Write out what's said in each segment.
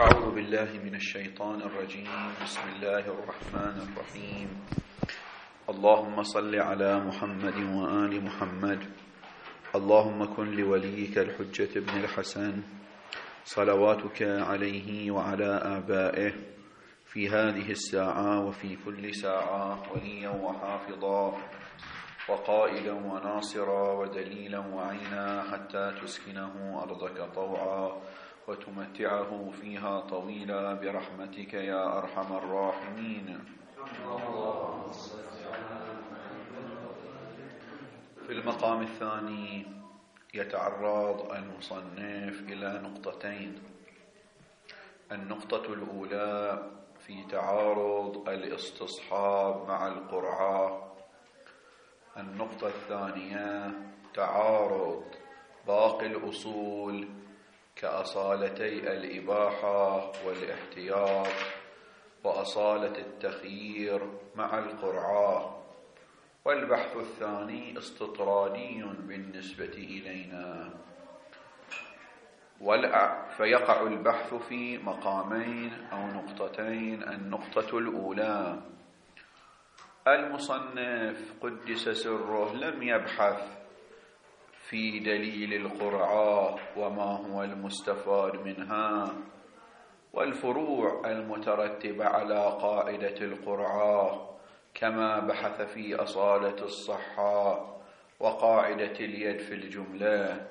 أعوذ بالله من الشيطان الرجيم. بسم الله الرحمن الرحيم. اللهم صل على محمد وآل محمد. اللهم كن لوليك الحجة بن الحسن صلواتك عليه وعلى آبائه في هذه الساعة وفي كل ساعة وليا وحافظا وقائدا وناصرا ودليلا وعينا حتى تسكنه أرضك طوعا وتمتعه فيها طويلا برحمتك يا أرحم الراحمين. في المقام الثاني يتعرض المصنف إلى نقطتين. النقطة الأولى في تعارض الاستصحاب مع القرعة. النقطة الثانية تعارض باقي الأصول كأصالتي الإباحة والاحتياط وأصالة التخيير مع القرعة. والبحث الثاني استطرادي بالنسبة إلينا، فيقع البحث في مقامين أو نقطتين. النقطة الأولى: المصنف قدس سره لم يبحث في دليل القرعة وما هو المستفاد منها والفروع المترتبة على قاعدة القرعة، كما بحث في أصالة الصحة وقاعدة اليد في الجملة.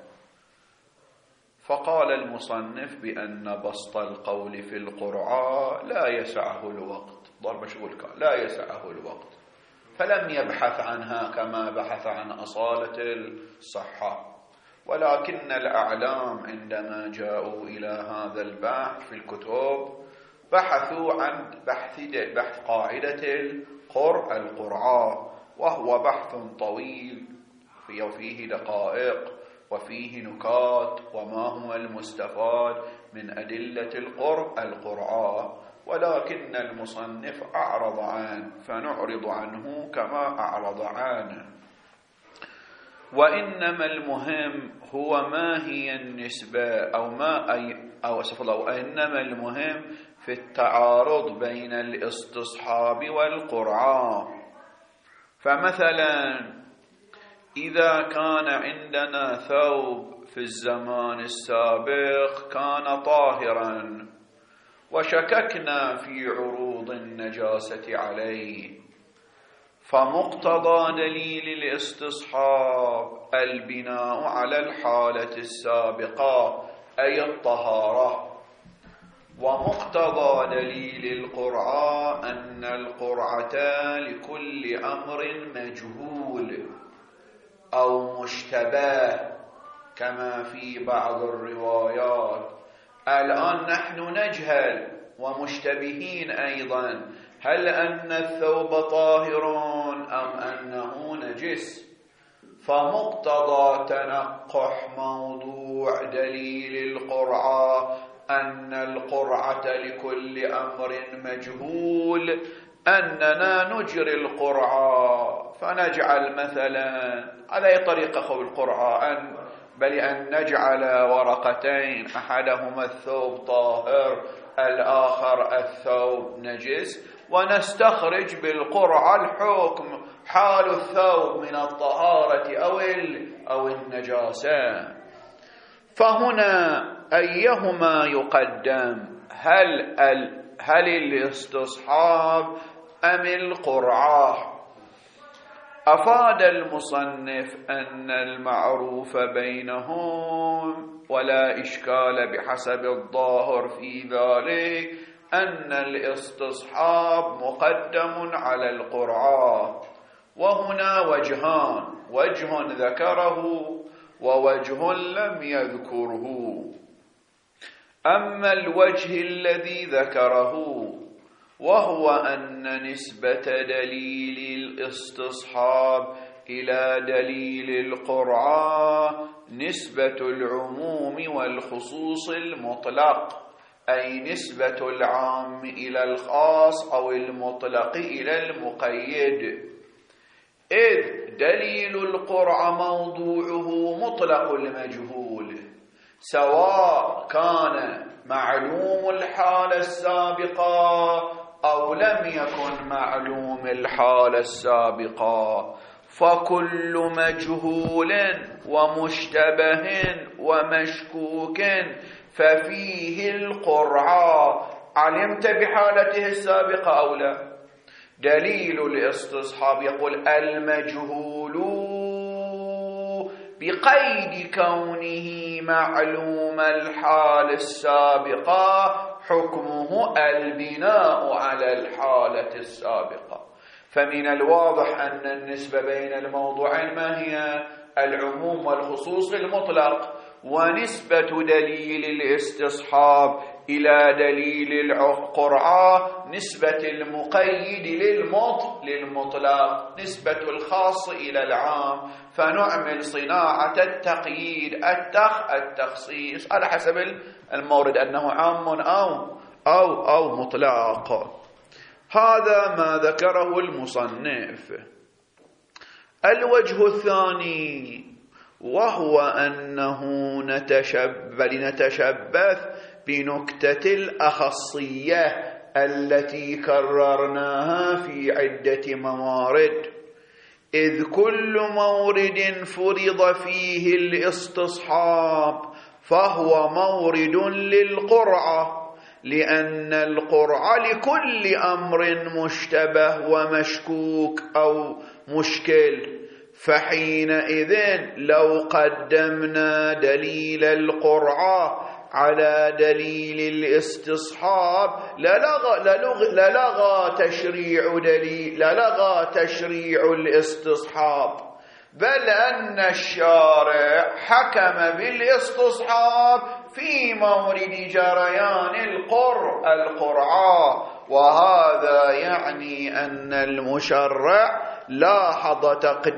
فقال المصنف بأن بسط القول في القرعة لا يسعه الوقت، ضرب شغل لا يسعه الوقت، فلم يبحث عنها كما بحث عن أصالة الصحة. ولكن الأعلام عندما جاءوا إلى هذا البحث في الكتب بحثوا عن بحث قاعدة القرعة، وهو بحث طويل فيه دقائق وفيه نكات وما هو المستفاد من أدلة القرعة، ولكن المصنف أعرض عنه فنعرض عنه كما أعرض عنه. وإنما المهم هو ما هي النسبة إنما المهم في التعارض بين الاستصحاب والقرعة. فمثلا إذا كان عندنا ثوب في الزمان السابق كان طاهرا وشككنا في عروض النجاسة عليه، فمقتضى دليل الاستصحاب البناء على الحالة السابقة أي الطهارة، ومقتضى دليل القرعة أن القرعة لكل أمر مجهول أو مشتبه كما في بعض الروايات. الآن نحن نجهل ومشتبهين أيضا، هل أن الثوب طاهر أم أنه نجس؟ فمقتضى تنقح موضوع دليل القرعة أن القرعة لكل أمر مجهول أننا نجري القرعة، فنجعل مثلا على طريقة القرعة بل أن نجعل ورقتين، أحدهما الثوب طاهر الآخر الثوب نجس، ونستخرج بالقرعة الحكم حال الثوب من الطهارة أو النجاسة. فهنا أيهما يقدم، هل الاستصحاب أم القرعة؟ أفاد المصنف أن المعروف بينهم ولا إشكال بحسب الظاهر في ذلك أن الاستصحاب مقدم على القرعة. وهنا وجهان، وجه ذكره ووجه لم يذكره. أما الوجه الذي ذكره وهو أن نسبة دليل الاستصحاب إلى دليل القرعة نسبة العموم والخصوص المطلق، أي نسبة العام إلى الخاص أو المطلق إلى المقيد، إذ دليل القرعة موضوعه مطلق المجهول، سواء كان معلوم الحالة السابقة أو لم يكن معلوم الحالة السابقة، فكل مجهول ومشتبه ومشكوك ففيه القرعة. علمت بحالته السابقة أو لا؟ دليل الاستصحاب يقول المجهول بقيد كونه معلوم الحال السابقة حكمه البناء على الحالة السابقة. فمن الواضح أن النسبة بين الموضوعين ما هي؟ العموم والخصوص المطلق، ونسبة دليل الاستصحاب إلى دليل القرعة نسبة المقيد للمطلق، نسبة الخاص إلى العام، فنعمل صناعة التقييد التخصيص على حسب المورد أنه عام أو مطلق. هذا ما ذكره المصنف. الوجه الثاني وهو أنه لنتشبث بنكتة الأخصية التي كررناها في عدة موارد، إذ كل مورد فرض فيه الاستصحاب فهو مورد للقرعة، لأن القرعة لكل أمر مشتبه ومشكوك أو مشكل. فحينئذ لو قدمنا دليل القرعة على دليل الاستصحاب للغى تشريع الاستصحاب، بل أن الشارع حكم بالاستصحاب في مورد جريان القرعة. وهذا يعني أن المشرع لاحظ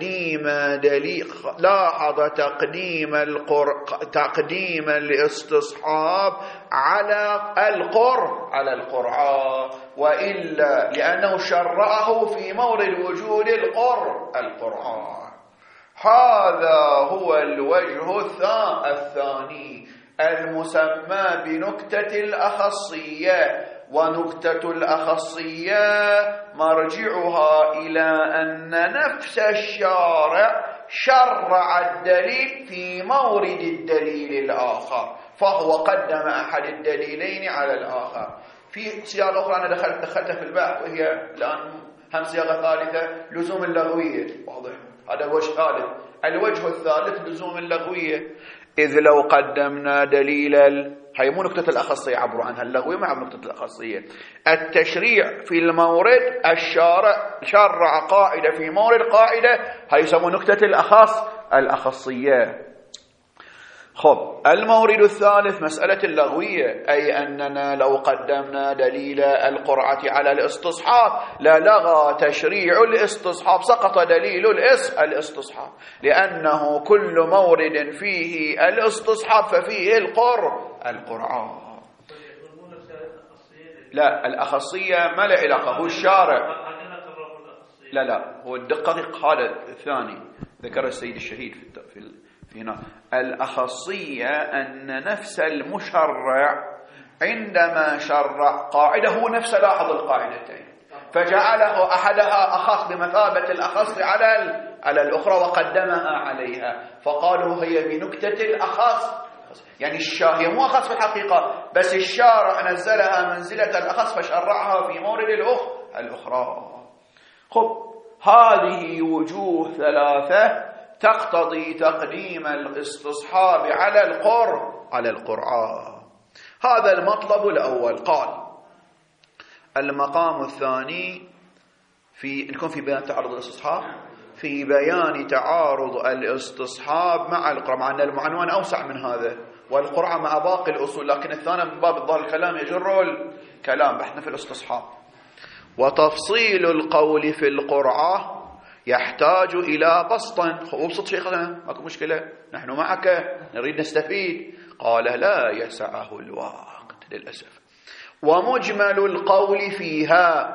تقديم الاستصحاب على القرعة، وإلا لأنه شرعه في مورد وجود القرعة. هذا هو الوجه الثاني المسمى بنكتة الأخصية. ونكتة الأخصية مرجعها إلى أن نفس الشارع شرع الدليل في مورد الدليل الآخر، فهو قدم أحد الدليلين على الآخر. في صياغة أخرى أنا دخلت في البحث، وهي الآن هم صياغة ثالثة، لزوم اللغوية. واضح؟ هذا وجه ثالث. الوجه الثالث لزوم اللغوية، إذ لو قدمنا دليل هي مو نكتة الأخصية عبروا عنها، اللغوية مع نكتة الأخصية. التشريع في المورد، الشارع شرع قاعدة في مورد قاعدة، هي يسمى نكتة الأخصية. خب، المورد الثالث مسألة اللغوية، أي أننا لو قدمنا دليل القرعة على الاستصحاب للغى تشريع الاستصحاب، سقط دليل الاستصحاب، لأنه كل مورد فيه الاستصحاب ففيه القرعة. لا، الأخصية ما له علاقة، هو الشارع. لا هو الدقيق هذا الثاني ذكر السيد الشهيد في هنا. الأخصية أن نفس المشرع عندما شرع قاعدة هو نفسه لاحظ القاعدتين فجعله أحدها أخص بمثابة الأخص على الأخرى وقدمها عليها، فقالوا هي بنكتة الأخص. يعني هي مو أخص في الحقيقة، بس الشارع نزلها منزلة الأخص فشرعها في مورد الأخرى. خب، هذه وجوه ثلاثة تقتضي تقديم الاستصحاب على القرعة. هذا المطلب الأول. قال المقام الثاني نكون في بيان تعارض الاستصحاب، في بيان تعارض الاستصحاب مع القرعة، مع أن المعنوان أوسع من هذا، والقرعة مع باقي الأصول، لكن الثاني من باب الظاهر الكلام يجر الكلام، بحثنا في الاستصحاب. وتفصيل القول في القرعة يحتاج إلى بسط. وبسط شيخنا، ماكو مشكلة، نحن معك نريد نستفيد. قال لا يسعه الوقت للأسف. ومجمل القول فيها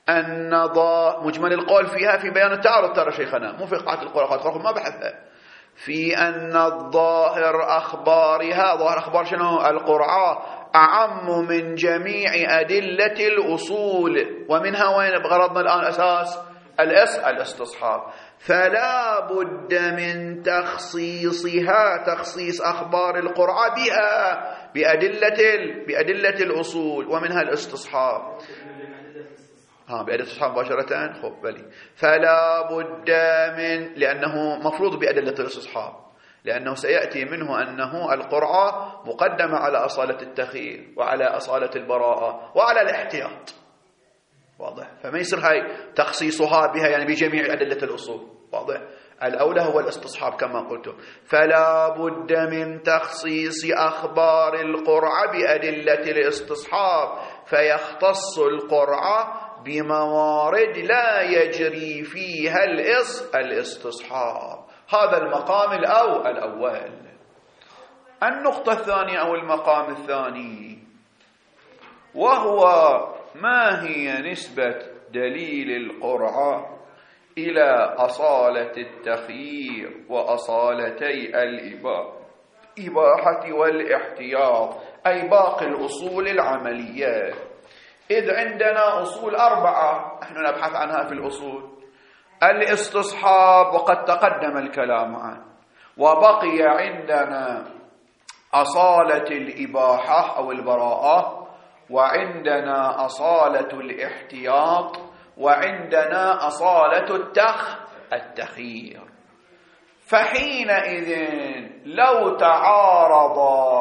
مجمل القول فيها في بيان التعارض، ترى شيخنا مو في قاعة القرعة ما بحثها، في أن الظاهر أخبارها، ظاهر أخبار شنو؟ القرعة، أعم من جميع أدلة الأصول، ومنها وين بغرضنا الآن أساس الاستصحاب، فلا بد من تخصيصها، تخصيص أخبار القرعة بها بأدلة الأصول، ومنها الاستصحاب. بأدلة الاستصحاب مباشرة. خب بلي، فلا بد من، لأنه مفروض بأدلة الاستصحاب، لأنه سيأتي منه أنه القرعة مقدمة على أصالة التخيير وعلى أصالة البراءة وعلى الاحتياط. واضح؟ فما يصير هاي تخصيصها بها يعني بجميع أدلة الأصول. واضح؟ الأولى هو الاستصحاب كما قلت. فلا بد من تخصيص أخبار القرعة بأدلة الاستصحاب، فيختص القرعة بموارد لا يجري فيها الاستصحاب. هذا المقام الأول. النقطة الثانية أو المقام الثاني، وهو ما هي نسبة دليل القرعة إلى أصالة التخيير وأصالتي الإباحة والاحتياط، أي باقي الأصول العملية. إذ عندنا أصول 4 نحن نبحث عنها في الأصول: الاستصحاب وقد تقدم الكلام عنه، وبقي عندنا أصالة الإباحة أو البراءة، وعندنا أصالة الاحتياط، وعندنا أصالة التخيير. فحينئذ لو تعارض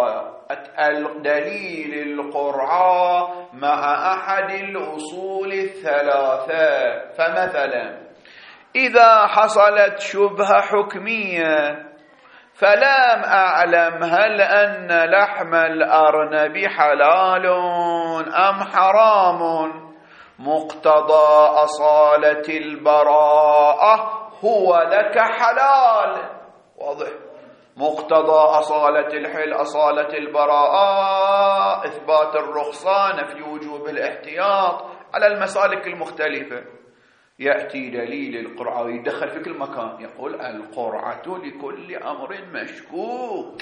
دليل القرعة مع أحد الأصول 3، فمثلا إذا حصلت شبهة حكمية فلم أعلم هل أن لحم الأرنب حلال أم حرام، مقتضى أصالة البراءة هو لك حلال. واضح؟ مقتضى أصالة البراءة إثبات الرخصة، نفي وجوب الاحتياط على المسالك المختلفة. يأتي دليل القرعة ويدخل في كل مكان، يقول القرعة لكل أمر مشكوك،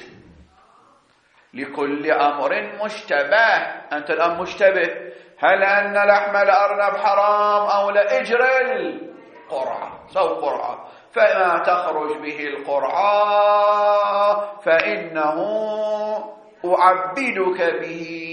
لكل أمر مشتبه. أنت الآن مشتبه، هل أن لحم الأرنب حرام أو لا؟ اجري القرعة، سو قرعة، فما تخرج به القرعة فإنه أعبدك به.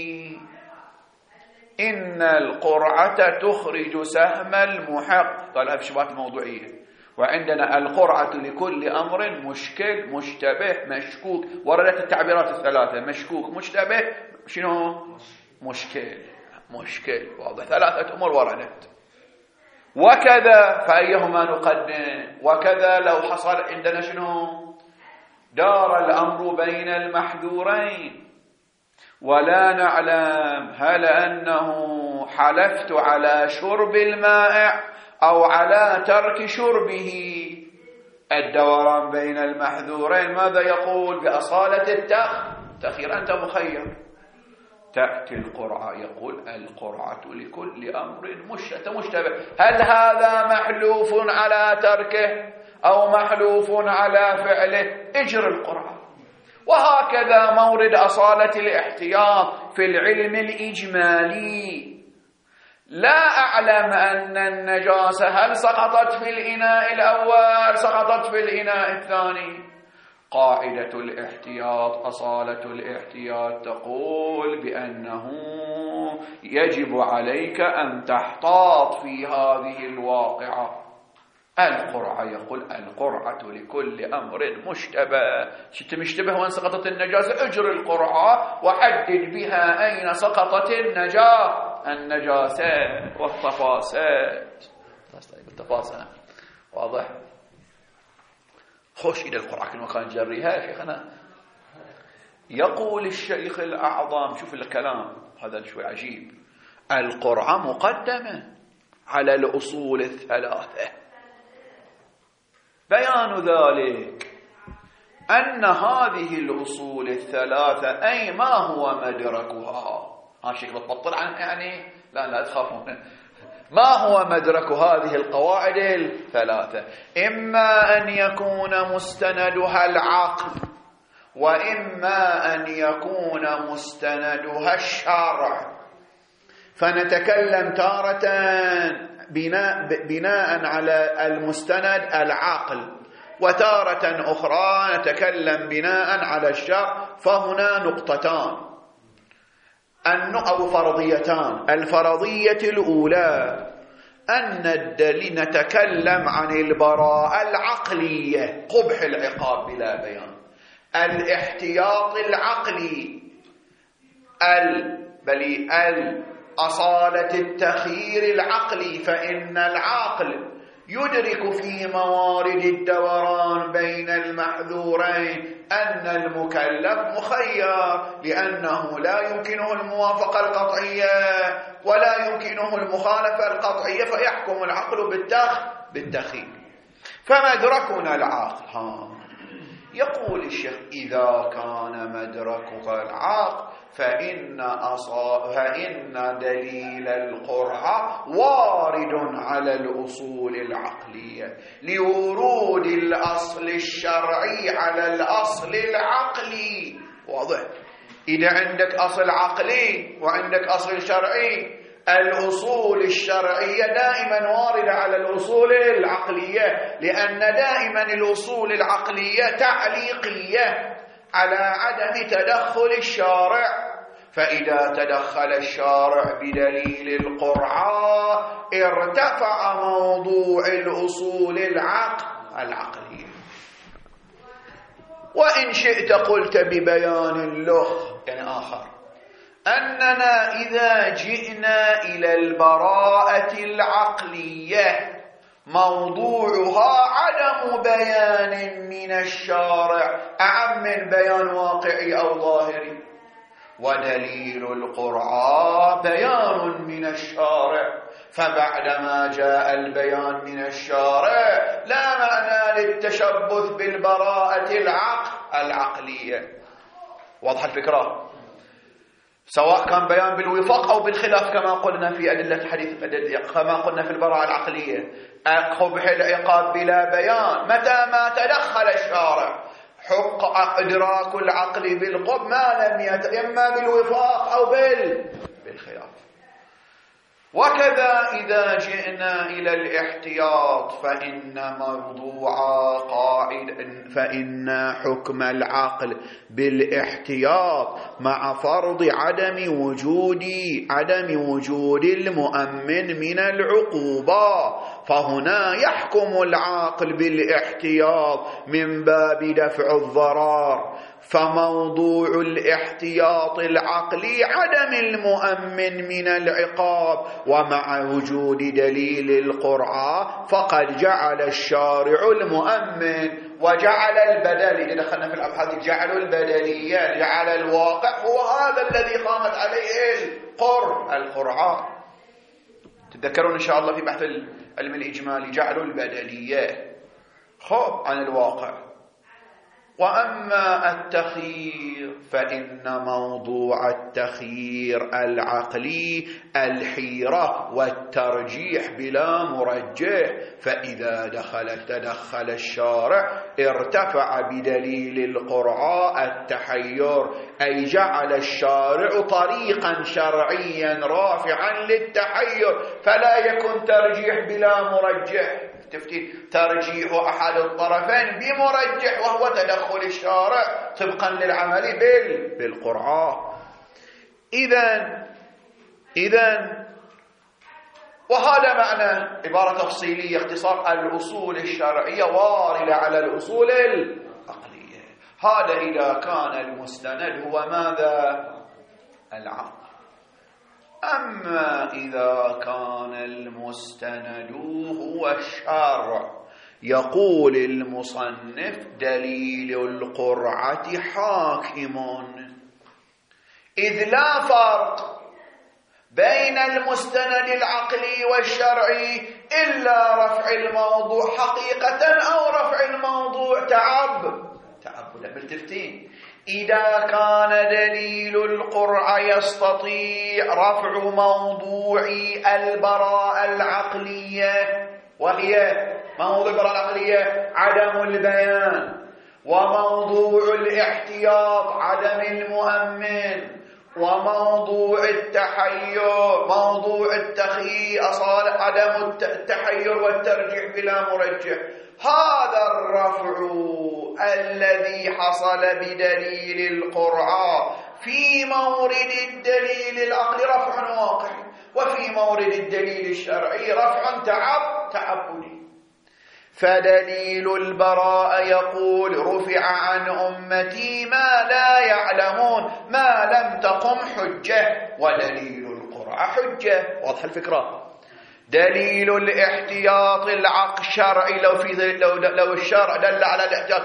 إن القرعة تخرج سهم المحق، قالها في شبهات موضوعية. وعندنا القرعة لكل أمر مشكل، مشتبه، مشكوك. وردت التعبيرات 3: مشكوك، مشتبه، شنو؟ مشكل. واضح؟ 3 أمور وردت. وكذا، فأيهما نقدم؟ وكذا لو حصل عندنا شنو؟ دار الأمر بين المحذورين، ولا نعلم هل أنه حلفت على شرب المائع أو على ترك شربه. الدوران بين المحذورين ماذا يقول؟ بأصالة التخيير، أنت مخير. تأتي القرعة، يقول القرعة لكل أمر مشتبه، هل هذا محلوف على تركه أو محلوف على فعله؟ اجر القرعة. وهكذا مورد أصالة الاحتياط في العلم الإجمالي. لا أعلم أن النجاسة هل سقطت في الإناء الأول، سقطت في الإناء الثاني. قاعدة الاحتياط، أصالة الاحتياط تقول بأنه يجب عليك أن تحتاط في هذه الواقعة. القرعة، يقول القرعة لكل أمر مشتبه. شت مشتبه وين سقطت النجاسة؟ اجر القرعة وحدد بها أين سقطت النجاسات والتفاسات. واضح؟ خوش إلى القرعة كل مكان جريها يا شيخنا. يقول الشيخ الأعظم، شوف الكلام هذا شوي عجيب، القرعة مقدمة على الأصول 3. بيان ذلك أن هذه الأصول 3 أي ما هو مدركها. شيخ بتبطل عنها يعني؟ لا تخافون، ما هو مدرك هذه القواعد الثلاثة؟ إما أن يكون مستندها العقل، وإما أن يكون مستندها الشرع. فنتكلم تارة بناء على المستند العقل، وتارة أخرى نتكلم بناء على الشرع. فهنا نقطتان أو فرضيتان. الفرضية الأولى أن الدليل، نتكلم عن البراءة العقلية، قبح العقاب بلا بيان، الاحتياط العقلي، بل أصالة التخيير العقلي. فإن العقل يدرك في موارد الدوران بين المحذورين أن المكلف مخير، لأنه لا يمكنه الموافقة القطعية ولا يمكنه المخالفة القطعية، فيحكم العقل بالتخيير. فمدركنا العقل. يقول الشيخ: إذا كان مدركك العقل فإن دليل القرعة وارد على الأصول العقلية لورود الأصل الشرعي على الأصل العقلي. واضح؟ إذا عندك أصل عقلي وعندك أصل شرعي، الأصول الشرعية دائما واردة على الأصول العقلية، لأن دائما الأصول العقلية تعليقية على عدم تدخل الشارع. فإذا تدخل الشارع بدليل القرعة ارتفع موضوع الأصول العقلية. وإن شئت قلت ببيان له يعني آخر، أننا إذا جئنا إلى البراءة العقلية موضوعها عدم بيان من الشارع أعم من بيان واقعي أو ظاهري، ودليل القرعة بيان من الشارع. فبعدما جاء البيان من الشارع لا معنى للتشبث بالبراءة العقلية. واضح الفكرة؟ سواء كان بيان بالوفاق أو بالخلاف، كما قلنا في أدلة الحديث، كما قلنا في البراءة العقلية قبح العقاب بلا بيان متى ما تدخل الشارع. حق إدراك العقل بالقبح ما لم إما بالوفاق أو بالخلاف. وكذا إذا جئنا إلى الاحتياط فإن حكم العقل بالاحتياط مع فرض عدم وجود المؤمن من العقوبة. فهنا يحكم العاقل بالاحتياط من باب دفع الضرر. فموضوع الاحتياط العقلي عدم المؤمن من العقاب، ومع وجود دليل القرعة فقد جعل الشارع المؤمن وجعل البدل. إذا دخلنا في الأبحاث جعلوا البدلية، جعل الواقع هو هذا الذي قامت عليه القرعة. تتذكرون إن شاء الله في بحث العلم الإجمالي جعلوا البدلية عن الواقع. وأما التخيير فإن موضوع التخيير العقلي الحيرة والترجيح بلا مرجح. فإذا تدخل الشارع ارتفع بدليل القرعة التحير، أي جعل الشارع طريقا شرعيا رافعا للتحير، فلا يكون ترجيح بلا مرجح. ترجيح أحد الطرفين بمرجح وهو تدخل الشارع طبقا للعمل بالقرعة. إذن وهذا معنى عبارة تفصيلية اختصار الأصول الشرعية واردة على الأصول العقلية. هذا إذا كان المستند هو ماذا؟ العقل. أما إذا كان المستند هو الشرع، يقول المصنف دليل القرعة حاكم، إذ لا فرق بين المستند العقلي والشرعي إلا رفع الموضوع حقيقة أو رفع الموضوع تعبدا بالتفتين. إذا كان دليل القرعة يستطيع رفع موضوع البراءة العقلية، وهي موضوع البراءة العقلية عدم البيان، وموضوع الاحتياط عدم المؤمن، وموضوع التحير موضوع التخيير عدم التحير والترجيح بلا مرجح. هذا الرفع الذي حصل بدليل القرعة في مورد الدليل العقلي رفع واقعي، وفي مورد الدليل الشرعي رفع تعبدي. فدليل البراءة يقول رفع عن أمتي ما لا يعلمون ما لم تقم حجة، ودليل القرعة حجة. واضح الفكرة؟ دليل الاحتياط الشرعي لو الشرع دل على الاحتياط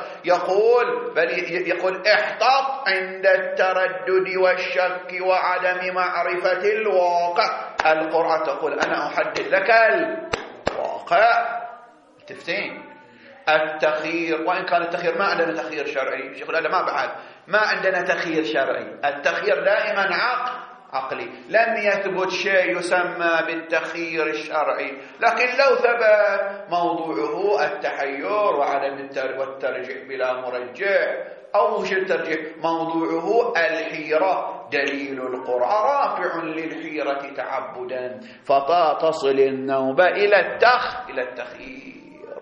يقول احتط عند التردد والشك وعدم معرفة الواقع. القرعة تقول أنا أحدد لك الواقع. تفتين التخيير، وإن كان التخيير ما عندنا تخيير شرعي، يقول لا ما عندنا تخيير شرعي. التخيير دائما عقلي. لم يثبت شيء يسمى بالتخيير الشرعي، لكن لو ثبت موضوعه التحير وعدم والترجيح بلا مرجح، أو مش الترجيح، موضوعه الحيرة. دليل القرعة رافع للحيرة تعبدا، فتصل النوبة إلى التخيير.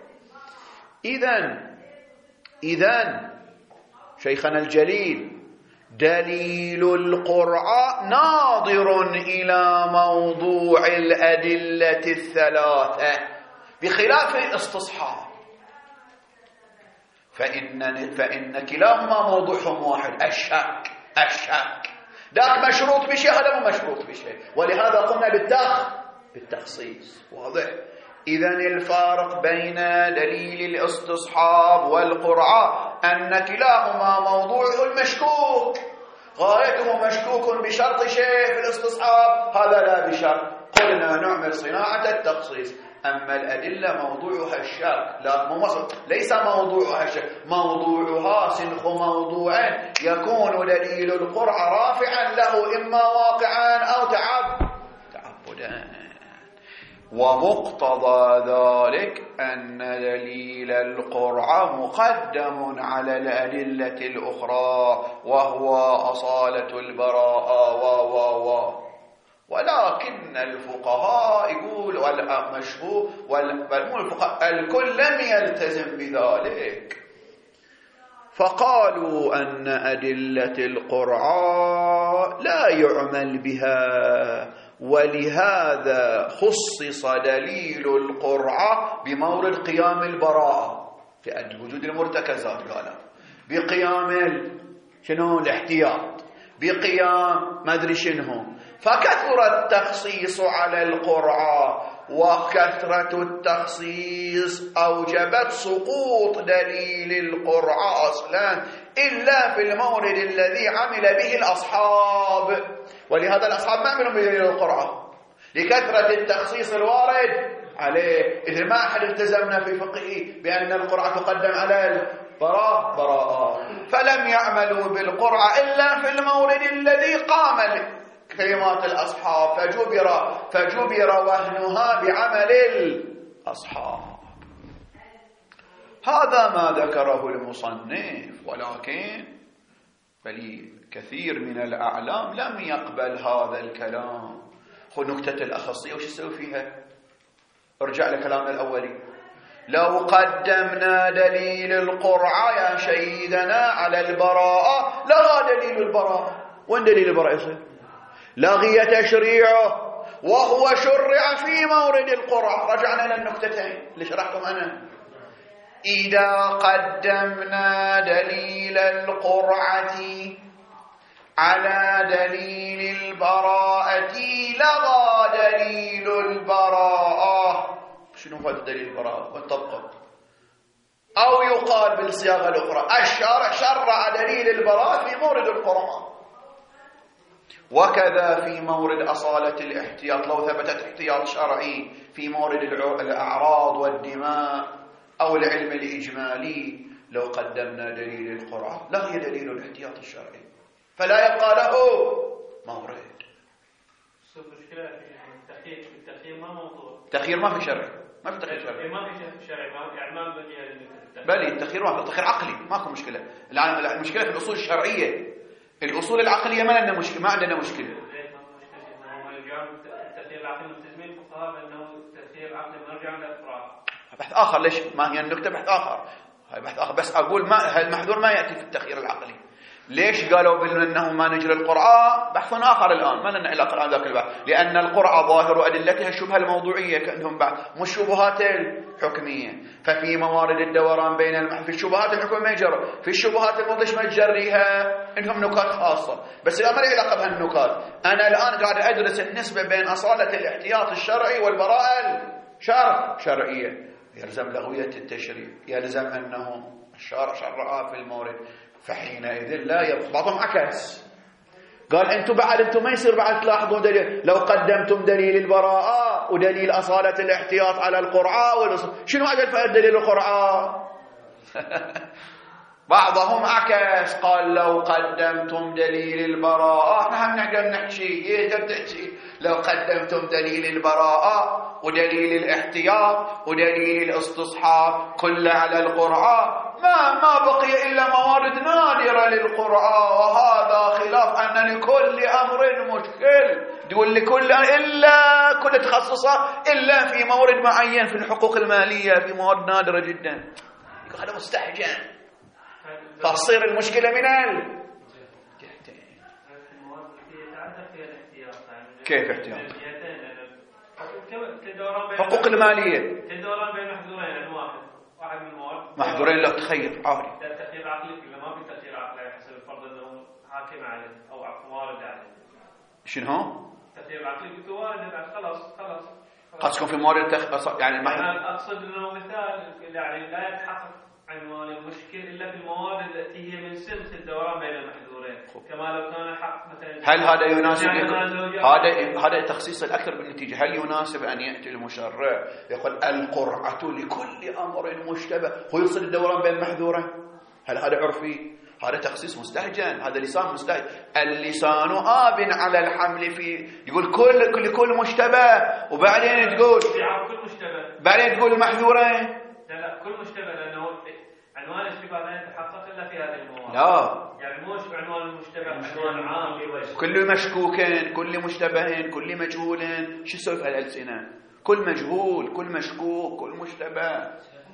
إذن شيخنا الجليل دليل القرعة ناظر إلى موضوع الأدلة الثلاثة بخلاف الاستصحاب، فإن كلاهما موضوعهم واحد، الشك ذاك مشروط بشيء، هذا مو مشروط بشيء، ولهذا قمنا بالتخصيص. واضح؟ إذن الفارق بين دليل الاستصحاب والقرعة أن كلاهما موضوعه المشكوك، غايته مشكوك بشرط شيء في الاستصحاب، هذا لا بشرط. قلنا نعمل صناعة التخصيص. أما الأدلة موضوعها الشك، ليس موضوعها الشك، موضوعها سنخ موضوعا يكون دليل القرعة رافعا له إما واقعا أو تعبدا. ومقتضى ذلك أن دليل القرعة مقدم على الأدلة الأخرى، وهو أصالة البراءة ولكن الفقهاء يقول والمشهور الكل لم يلتزم بذلك، فقالوا أن أدلة القرعة لا يعمل بها، ولهذا خصص دليل القرعة بمورد قيام البراءة في وجود المرتكزات، قالوا بقيام الاحتياط، بقيام ما أدري شنو. فكثر التخصيص على القرعة، وكثرة التخصيص أوجبت سقوط دليل القرعة أصلا إلا في المورد الذي عمل به الأصحاب. ولهذا الأصحاب ما عملوا بدليل القرعة لكثرة التخصيص الوارد عليه. إذا ما أحد التزمنا في فقهه بأن القرعة تقدم على البراءة، فلم يعملوا بالقرعة إلا في المورد الذي قام كلمات الأصحاب، فجبر وهنها بعمل الأصحاب. هذا ما ذكره المصنف، ولكن كثير من الأعلام لم يقبل هذا الكلام. خذ نكتة الأخصية وش يسوي فيها؟ ارجع لكلامنا الأولي. لو قدمنا دليل القرعة يا سيدنا على البراءة لغى دليل البراءة. وين دليل البراءة يصير؟ لغي تشريعه، وهو شرع في مورد القرعة. رجعنا إلى النكتتين اللي شرحتم أنا. إذا قدمنا دليل القرعة على دليل البراءة لغى دليل البراءة. شنو هو دليل البراءة؟ والطبقة. أو يقال بالصياغة الأخرى الشرع شرع دليل البراءة في مورد القرعة. وكذا في مورد أصالة الاحتياط، لو ثبتت احتياط شرعي في مورد الأعراض والدماء أو العلم الإجمالي لو قدمنا دليل القرعة لا هي دليل الاحتياط الشرعي، فلا يبقى له مورد. المشكلة التخيير ما موضوع. التخيير ما في شرعي، ما في تخيير شرعي. ما في شرعي، يعني ما بني بلي التخيير ما في، تخيير عقلي ماكو مشكلة. المشكلة في الأصول الشرعية، الأصول العقلية ما عندنا مشكلة، ما عندنا مشكلة. التخيير العقلي ملتزمين الفقهاء بأنه التخيير العقلي نرجع للإقرار. بحث آخر. ليش؟ ما هي النكتة؟ بحث آخر، هاي بحث آخر. بس أقول ما المحذور ما يأتي في التخيير العقلي. ليش قالوا بأنه ما نجري القرعة؟ بحث آخر الآن، ما لنا علاقة الآن ذاك البحث، لأن القرعة ظاهر أدلتها الشبهة الموضوعية كأنهم بعد مش شبهات الحكمية. ففي موارد الدوران بين في الشبهات الحكمية ما يجرى، في الشبهات الموضوعية ما تجريها، عندهم نكات خاصة. بس الآن ما لي علاقة بهالنكات. أنا الآن قاعد أدرس النسبة بين أصالة الاحتياط الشرعي والبراءة الشرعية. يلزم لغوية التشريع، يلزم أنه الشارع شرعها في المورد، فحينئذ لا يبقى. بعضهم عكس، قال انتم ما يصير بعد تلاحظون دليل لو قدمتم دليل البراءة ودليل أصالة الاحتياط على القرعة شنو أجل فائدة دليل القرعة؟ بعضهم عكس، قال لو قدمتم دليل البراءة، احنا هم نقدر نحكي لو قدمتم دليل البراءة ودليل الاحتياط ودليل الاستصحاب كله على القرعة ما بقي إلا موارد نادرة للقرعة، وهذا خلاف أن لكل أمر مشكل. تقول لكل إلا كل تخصصات إلا في مورد معين في الحقوق المالية، في موارد نادرة جدا. هذا مستحجن، فتصير المشكلة من كيف احتياط؟ حقوق المالية الدوران بين محذورين، واحد من الموارد محذورين لا تخير عادي. التخيير العقلي ولا ما في تخيير عقلي حسب الفرض انه حاكم عليه او وارد عليه. شنو هو؟ التخيير العقلي قلت وارد خلاص قصدكم في موارد يعني انا اقصد انه مثال يعني لا يتحقق عنوان المشكل الا في الموارد التي هي من سلك الدوران بين المحذورين، كما لو كان حق مثلا. هل هذا يناسب هذا تخصيص الاكثر بالنتيجه؟ هل يناسب ان ياتي المشرع يقول القرعه لكل امر مشتبه، هو يقصد الدوران بين محذورين؟ هل هذا عرفي؟ هذا تخصيص مستهجن، هذا لسان مستهجن. اللسان آب على الحمل في يقول كل مشتبه، وبعدين تقول كل مشتبه، بعدين تقول المحذورين. لا كل مشتبه، لانه عنوان الاشتباه لا يتحقق الا في هذه المواد. لا يعني مش عنوان المشتبه عنوان عام كل مشكوكين، كل مشتبهين، كل مجهولين. شو يسوي في الألسنة؟ كل مجهول، كل مشكوك، كل مشتبه.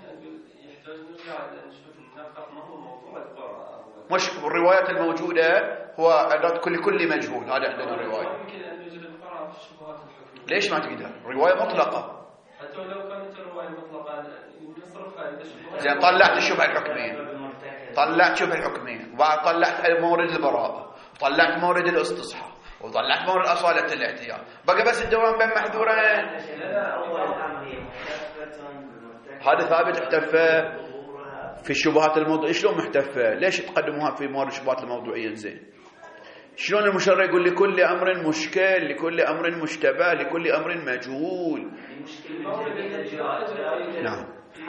مش الروايات الموجودة هو أداة كل مجهول، هذا عندنا رواية. ليش ما تقدر؟ رواية مطلقة. حتى لو كانت الرواية مطلقة نصرفها. زين طلعت الشبهة الحكمية، وبعد طلعت مورد البراءة، وطلعت مورد الاستصحاب، وطلعت مورد أصالة الاحتياط، بقى بس الدوران بين محذورين. هذا ثابت احتفى في الشبهات الموضوعية. شلون محتفى؟ ليش تقدموها في مورد الشبهات الموضوعية؟ زين شلون المشرع يقول لكل أمر مشكل، لكل أمر مشتبه، لكل أمر مجهول؟ نعم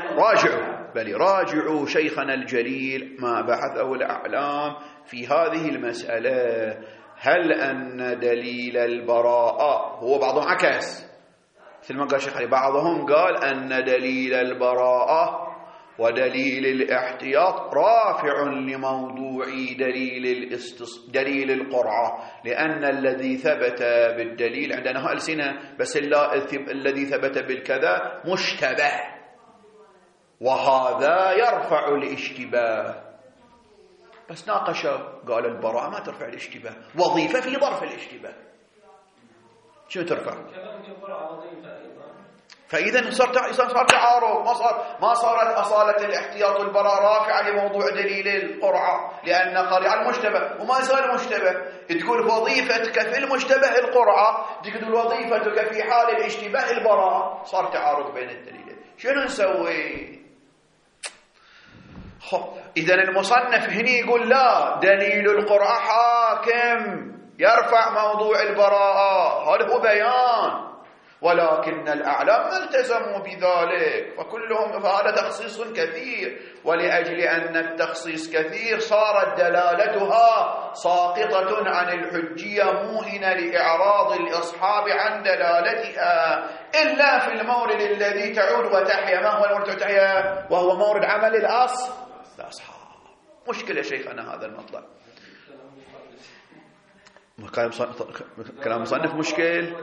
راجعوا شيخنا الجليل ما بحثه الأعلام في هذه المسألة. هل أن دليل البراءة هو بعضهم عكس مثل ما قال الشيخ علي، بعضهم قال أن دليل البراءة ودليل الاحتياط رافع لموضوع دليل القرعة، لأن الذي ثبت بالدليل عندنا ألسنة، بس الذي ثبت بالكذا مشتبه، وهذا يرفع الاشتباه. بس ناقشوا قال البراءة ما ترفع الاشتباه، وظيفة في ظرف الاشتباه. شو ترفع؟ فإذا صار تعارض، ما صارت أصالة الاحتياط والبراءة رافعة لموضوع دليل القرعة، لأن قرع المشتبه وما صار مشتبه. تقول وظيفتك في المشتبه القرعة، تقول وظيفتك في حال الاشتباه البراءة، صار تعارض بين الدليلين. شنو نسوي؟ إذن المصنف هني يقول لا، دليل القرعة حاكم يرفع موضوع البراءة، هذا هو بيان. ولكن الأعلام ما التزموا بذلك، فهذا تخصيص كثير، ولأجل أن التخصيص كثير صارت دلالتها ساقطة عن الحجية موهنة لإعراض الأصحاب عن دلالتها، إلا في المورد الذي تعود وتحيا. ما هو المورد تحيا؟ وهو مورد عمل الأصحاب. مشكلة شيخنا هذا المطلب، كلام مصنف مشكل.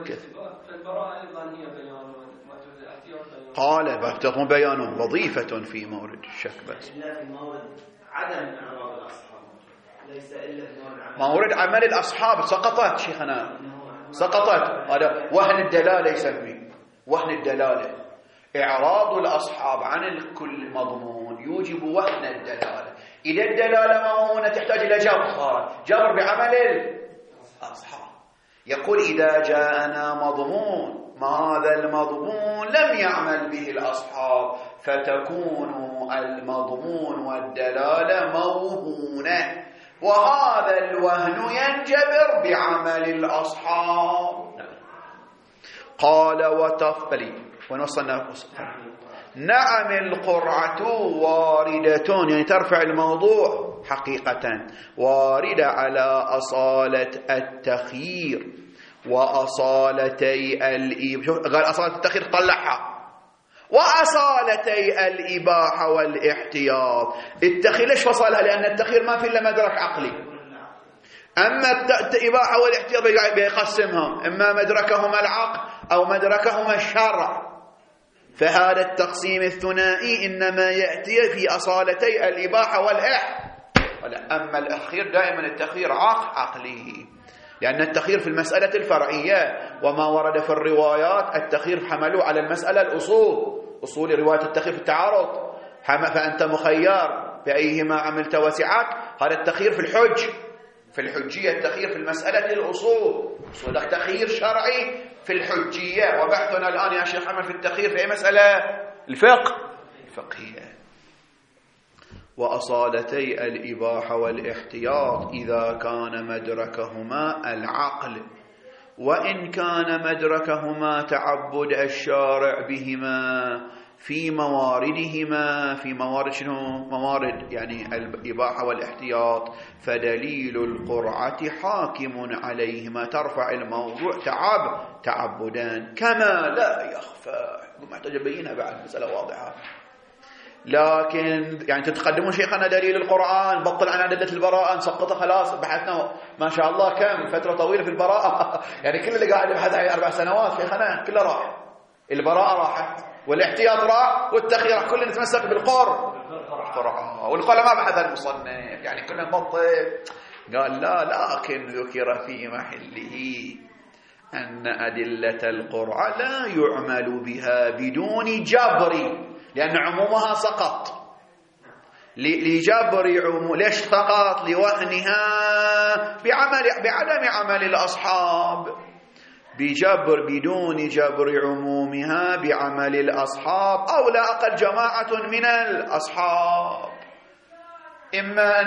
قال بابتغوا بيان وظيفة في مورد الشك بس، إلا في مورد عدم إعراض الأصحاب، ليس إلا في مورد عمل الأصحاب. سقطت شيخنا، سقطت. هذا وهن الدلالة يسمي، وهن الدلالة. إعراض الأصحاب عن الكل مضمون يوجب وهن الدلالة. إذا الدلالة مضمونة تحتاج إلى جبر، صارت جبر بعمل الأصحاب. يقول إذا جاءنا مضمون، هذا المضمون لم يعمل به الأصحاب، فتكون المضمون والدلالة موهونة، وهذا الوهن ينجبر بعمل الأصحاب. قال وتفلي ونوصلنا. نعم القرعة واردة، يعني ترفع الموضوع حقيقة، واردة على أصالة التخيير وأصالتي قال أصالة التخيير طلعها، وأصالتي الإباحة والاحتياط. التخيير ليش فصلها؟ لأن التخيير ما في إلا مدرك عقلي. أما الإباحة والاحتياط بيقسمهم، إما مدركهما العقل أو مدركهما الشرع. فهذا التقسيم الثنائي إنما يأتي في أصالتي الإباحة والإحتياط. أما الأخير دائما التخيير عقلي، لأن التخيير في المسألة الفرعية، وما ورد في الروايات التخيير حملوا على المسألة أصول رواية التخيير في التعارض، فأنت مخير بأيهما عملت وسعك. هذا التخيير في الحجية، التخيير في المسألة الأصول تخيير شرعي في الحجية. وبحثنا الآن يا شيخ عمل في التخيير في أي مسألة؟ الفقهية. وأصالتي الإباحة والاحتياط إذا كان مدركهما العقل، وإن كان مدركهما تعبد الشارع بهما في مواردهما. في موارد شنو؟ موارد يعني الإباحة والاحتياط. فدليل القرعة حاكم عليهما، ترفع الموضوع تعبدان كما لا يخفى. محتاج أبينها بعد، مسألة واضحة. لكن يعني تتقدمون شيخنا دليل القرآن، بطل عن أدلة البراءة، نسقطها خلاص. بحثنا ما شاء الله كم فترة طويلة في البراءة يعني كل اللي قاعد يبحث عليه 4 سنوات شيخنا كله راح. البراءة راحت، والاحتياط راح، والتخيير راح. كل نتمسك بالقرآن. والقول ما بحث المصنف، يعني كنا نبطل. قال لا، لكن ذكر في محله أن أدلة القرآن لا يعمل بها بدون جبر، لأن عمومها سقط لجبر عموم. ليش سقط؟ لوهنها بعدم عمل الأصحاب، بدون جبر عمومها بعمل الأصحاب، أو لا أقل جماعة من الأصحاب. إما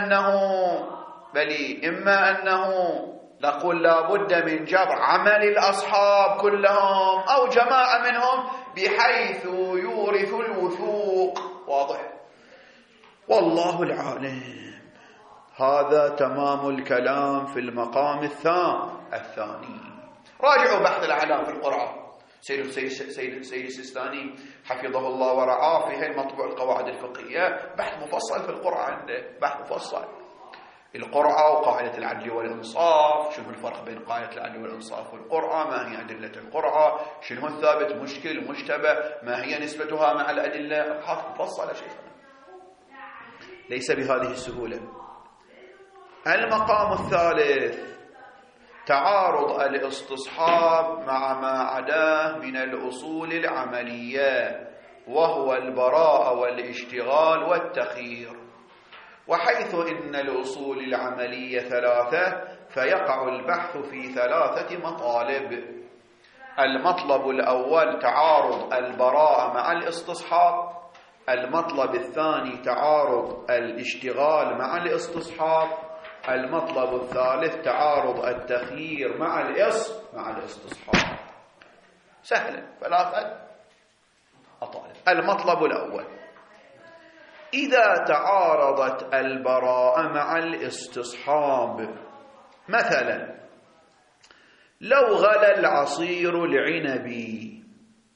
أنه نقول لا بد من جبر عمل الأصحاب كلهم، أو جماعة منهم بحيث يورث الوثوق. واضح؟ والله العالم. هذا تمام الكلام في المقام الثاني. راجعوا بحث الأعلام في القرآن. سيد السيستاني حفظه الله ورعاه في هي مطبوع القواعد الفقهية، بحث مفصل في القرآن عنده، بحث مفصل. القرعة وقاعدة العدل والإنصاف، شنو الفرق بين قاعدة العدل والإنصاف والقرعة، ما هي أدلة القرعة، شنو الثابت مشكل مشتبه، ما هي نسبتها مع الأدلة. أبحاث مفصلة شيخنا، ليس بهذه السهولة. المقام الثالث تعارض الاستصحاب مع ما عداه من الأصول العملية، وهو البراءة والاشتغال والتخيير. وحيث إن الأصول العملية 3 فيقع البحث في 3 مطالب. المطلب الأول تعارض البراءة مع الاستصحاب، المطلب الثاني تعارض الاشتغال مع الاستصحاب، المطلب الثالث تعارض التخيير مع الاستصحاب. سهلا 3 أطالب. المطلب الأول: إذا تعارضت البراءة مع الاستصحاب، مثلا لو غلى العصير العنبي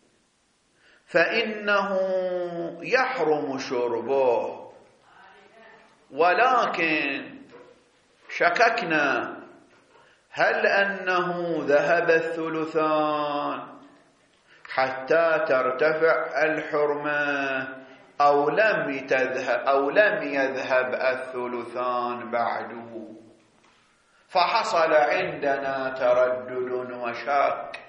فإنه يحرم شربه، ولكن شككنا هل أنه ذهب الثلثان حتى ترتفع الحرمة أو لم يذهب الثلثان بعده، فحصل عندنا تردد وشك.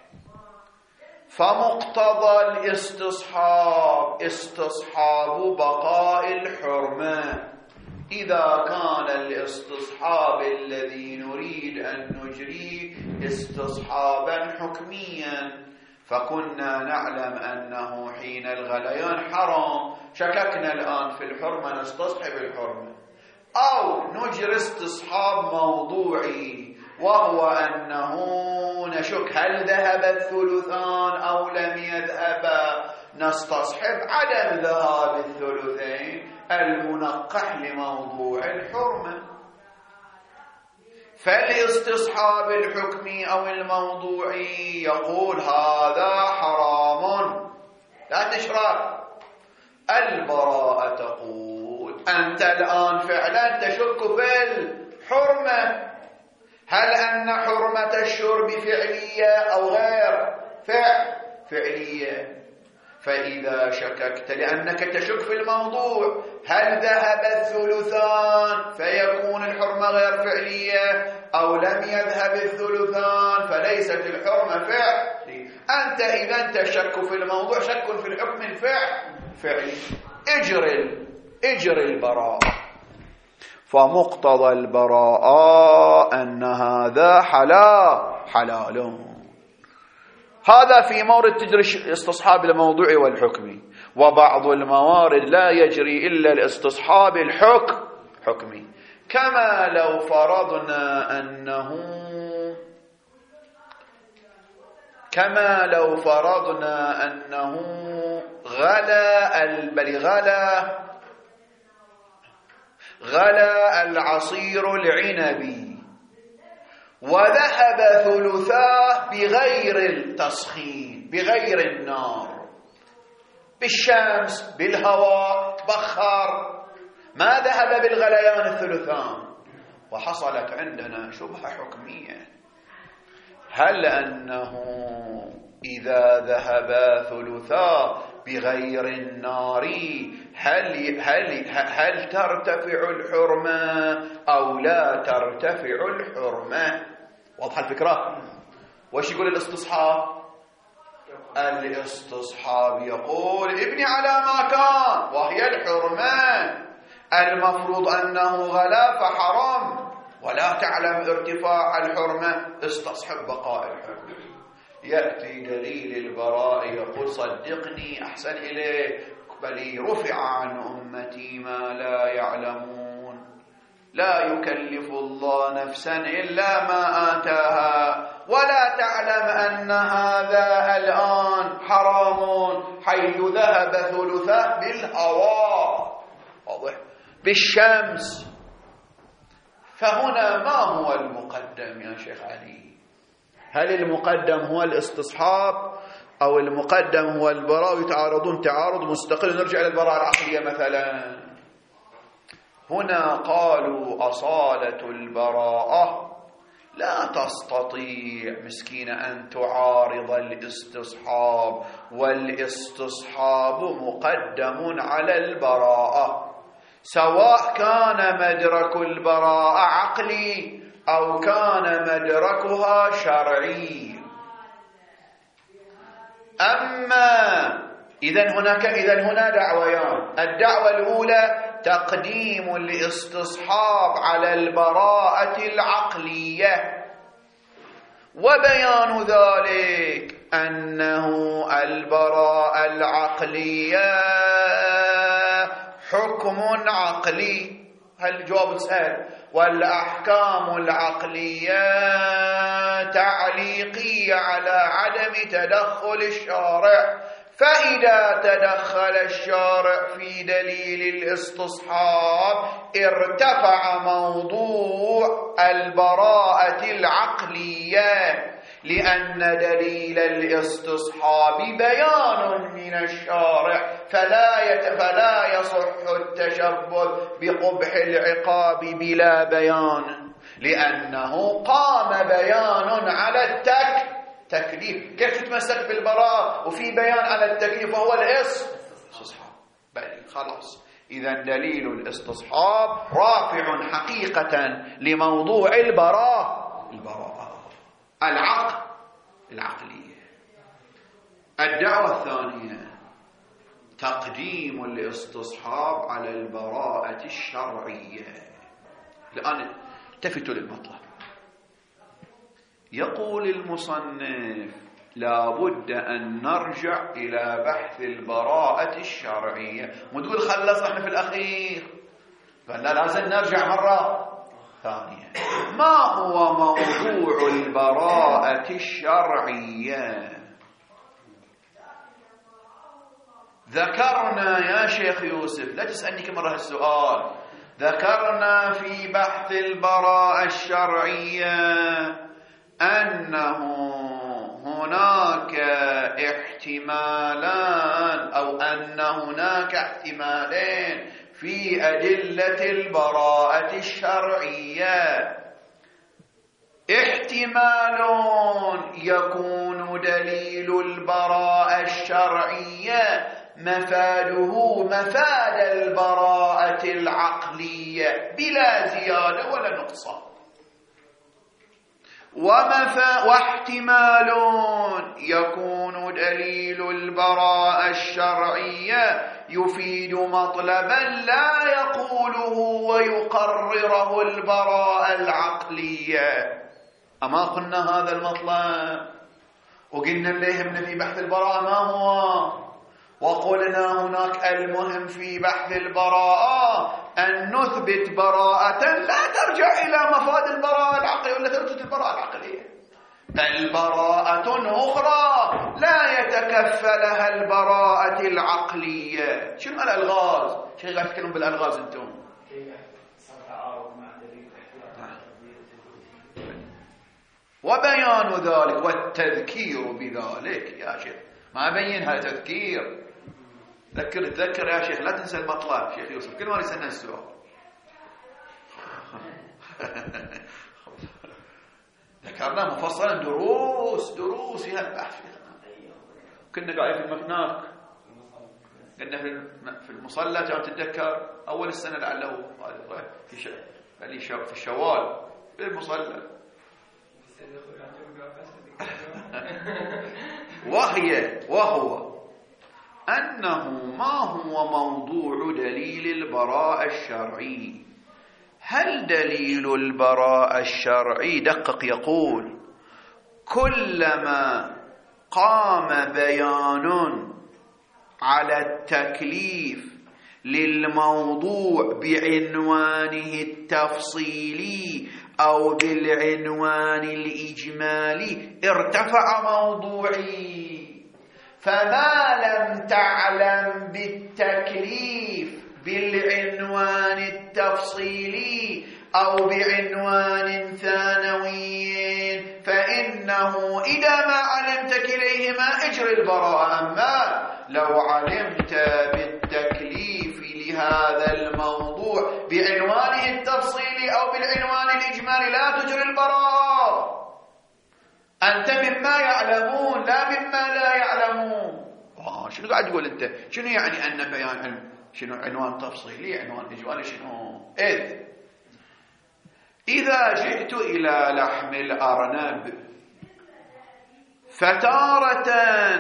فمقتضى الاستصحاب استصحاب بقاء الحرمة. إذا كان الاستصحاب الذي نريد أن نجريه استصحابا حكميا، فكنا نعلم أنه حين الغليان حرام، شككنا الآن في الحرمة نستصحب الحرمة، أو نجري استصحاب موضوعي وهو أنه نشك هل ذهب الثلثان أو لم يذهبا، نستصحب عدم ذهاب الثلثين المنقح لموضوع الحرمة. فالاستصحاب الحكمي أو الموضوعي يقول هذا حرام لا تشرب. البراءة تقول أنت الآن فعلا تشك في الحرمة، هل أن حرمة الشرب فعلية أو غير فعلية؟ فإذا شككت لأنك تشك في الموضوع هل ذهب الثلثان فيكون الحرمة غير فعلية، أو لم يذهب الثلثان فليست الحرمة فعلية. أنت إذا تشك في الموضوع شك في الحكم الفعلي، اجري البراءة. فمقتضى البراءة أن هذا حلال. هذا في مورد تجري استصحاب الموضوع والحكمي، وبعض الموارد لا يجري إلا الاستصحاب الحكمي. كما لو فرضنا أنه غلا العصير العنبي وذهب ثلثاه بغير التسخين، بغير النار، بالشمس بالهواء تبخر، ما ذهب بالغليان الثلثان، وحصلت عندنا شبهة حكمية. هل أنه إذا ذهب ثلثاه بغير النار هل ترتفع الحرمة أو لا ترتفع الحرمة؟ واضحة الفكرة؟ وش يقول الاستصحاب؟ الاستصحاب يقول ابني على ما كان وهي الحرمة، المفروض أنه غلا فحرام، ولا تعلم ارتفاع الحرمة، استصحب بقاء الحرمة. يأتي دليل البراء يقول صدقني أحسن إليك، بل رفع عن أمتي ما لا يعلمون، لا يكلف الله نفسا إلا ما آتاها، ولا تعلم أن هذا الآن حرام حيث ذهب ثلثه بالهواء، واضح، بالشمس. فهنا ما هو المقدم يا شيخ علي؟ هل المقدم هو الاستصحاب أو المقدم هو البراءة؟ يتعارضون تعارض مستقل. نرجع إلى البراءة العقلية مثلا. هنا قالوا أصالة البراءة لا تستطيع مسكين أن تعارض الاستصحاب، والاستصحاب مقدم على البراءة، سواء كان مدرك البراءة عقلي أو كان مدركها شرعي. أما إذن هنا دعويان. الدعوة الأولى تقديم الاستصحاب على البراءة العقلية، وبيان ذلك أنه البراءة العقلية حكم عقلي، هل جواب سهل. والأحكام العقلية تعليقية على عدم تدخل الشارع، فإذا تدخل الشارع في دليل الاستصحاب ارتفع موضوع البراءة العقلية، لأن دليل الاستصحاب بيان من الشارع، فلا يصح التشبث بقبح العقاب بلا بيان، لأنه قام بيان على التكليف. كيف تتمسك بالبراءة وفي بيان على التكليف وهو الاستصحاب؟ بل خلاص، إذا دليل الاستصحاب رافع حقيقة لموضوع البراءة العقلية. الدعوة الثانية تقديم الاستصحاب على البراءة الشرعية. الآن التفتوا للمطلب. يقول المصنف لا بد أن نرجع إلى بحث البراءة الشرعية. وتقول خلصنا في الأخير، قال لا، لازم نرجع مرة ثانية. ما هو موضوع البراءة الشرعية؟ ذكرنا يا شيخ يوسف، لا تسألني كم مرة السؤال، ذكرنا في بحث البراءة الشرعية أنه هناك احتمالان، أو أن هناك احتمالين في أدلة البراءة الشرعية. احتمال يكون دليل البراءة الشرعية مفاده مفاد البراءة العقلية بلا زيادة ولا نقصان، واحتمال يكون دليل البراءة الشرعية يفيد مطلبا لا يقوله ويقرره البراءة العقلية. أما قلنا هذا المطلب وقلنا اللي يهمنا في بحث البراءة ما هو، وقلنا هناك المهم في بحث البراءة أن نثبت براءة لا ترجع إلى مفاد البراءة العقلية ولا تثبت البراءة العقلية، بل براءة أخرى لا يتكفلها البراءة العقلية. شنو الألغاز؟ شيء قاعد تتكلم بالألغاز أنتم؟ وبيان ذلك والتذكير بذلك يا شيخ، ما بينها تذكير. تذكر يا شيخ، لا تنسى المطلب. شيخ يوسف كل ما يسألنا السؤال ذكرنا مفصلا دروس في هالبحث. كنا قاعدين في المكناك، قلنا في المصلى، تتذكر أول السنة لعله في الشوال في المصلى، وهو أنه ما هو موضوع دليل البراءة الشرعي. هل دليل البراءة الشرعي، دقق، يقول كلما قام بيان على التكليف للموضوع بعنوانه التفصيلي أو بالعنوان الإجمالي ارتفع موضوعي. فما لم تعلم بالتكليف بالعنوان التفصيلي أو بعنوان ثانوي فإنه إذا ما علمت كليهما اجري البراءة. أما لو علمت بالتكليف لهذا الموضوع بعنوانه التفصيلي أو بالعنوان الإجمالي لا تجري البراءة. أنت مما يعلمون لا مما لا يعلمون. شنو قاعد تقول أنت؟ شنو يعني أن بيان علم؟ شنو عنوان تفصيلي عنوان إجمالي؟ شنو؟ إذا جئت إلى لحم الأرنب فتارة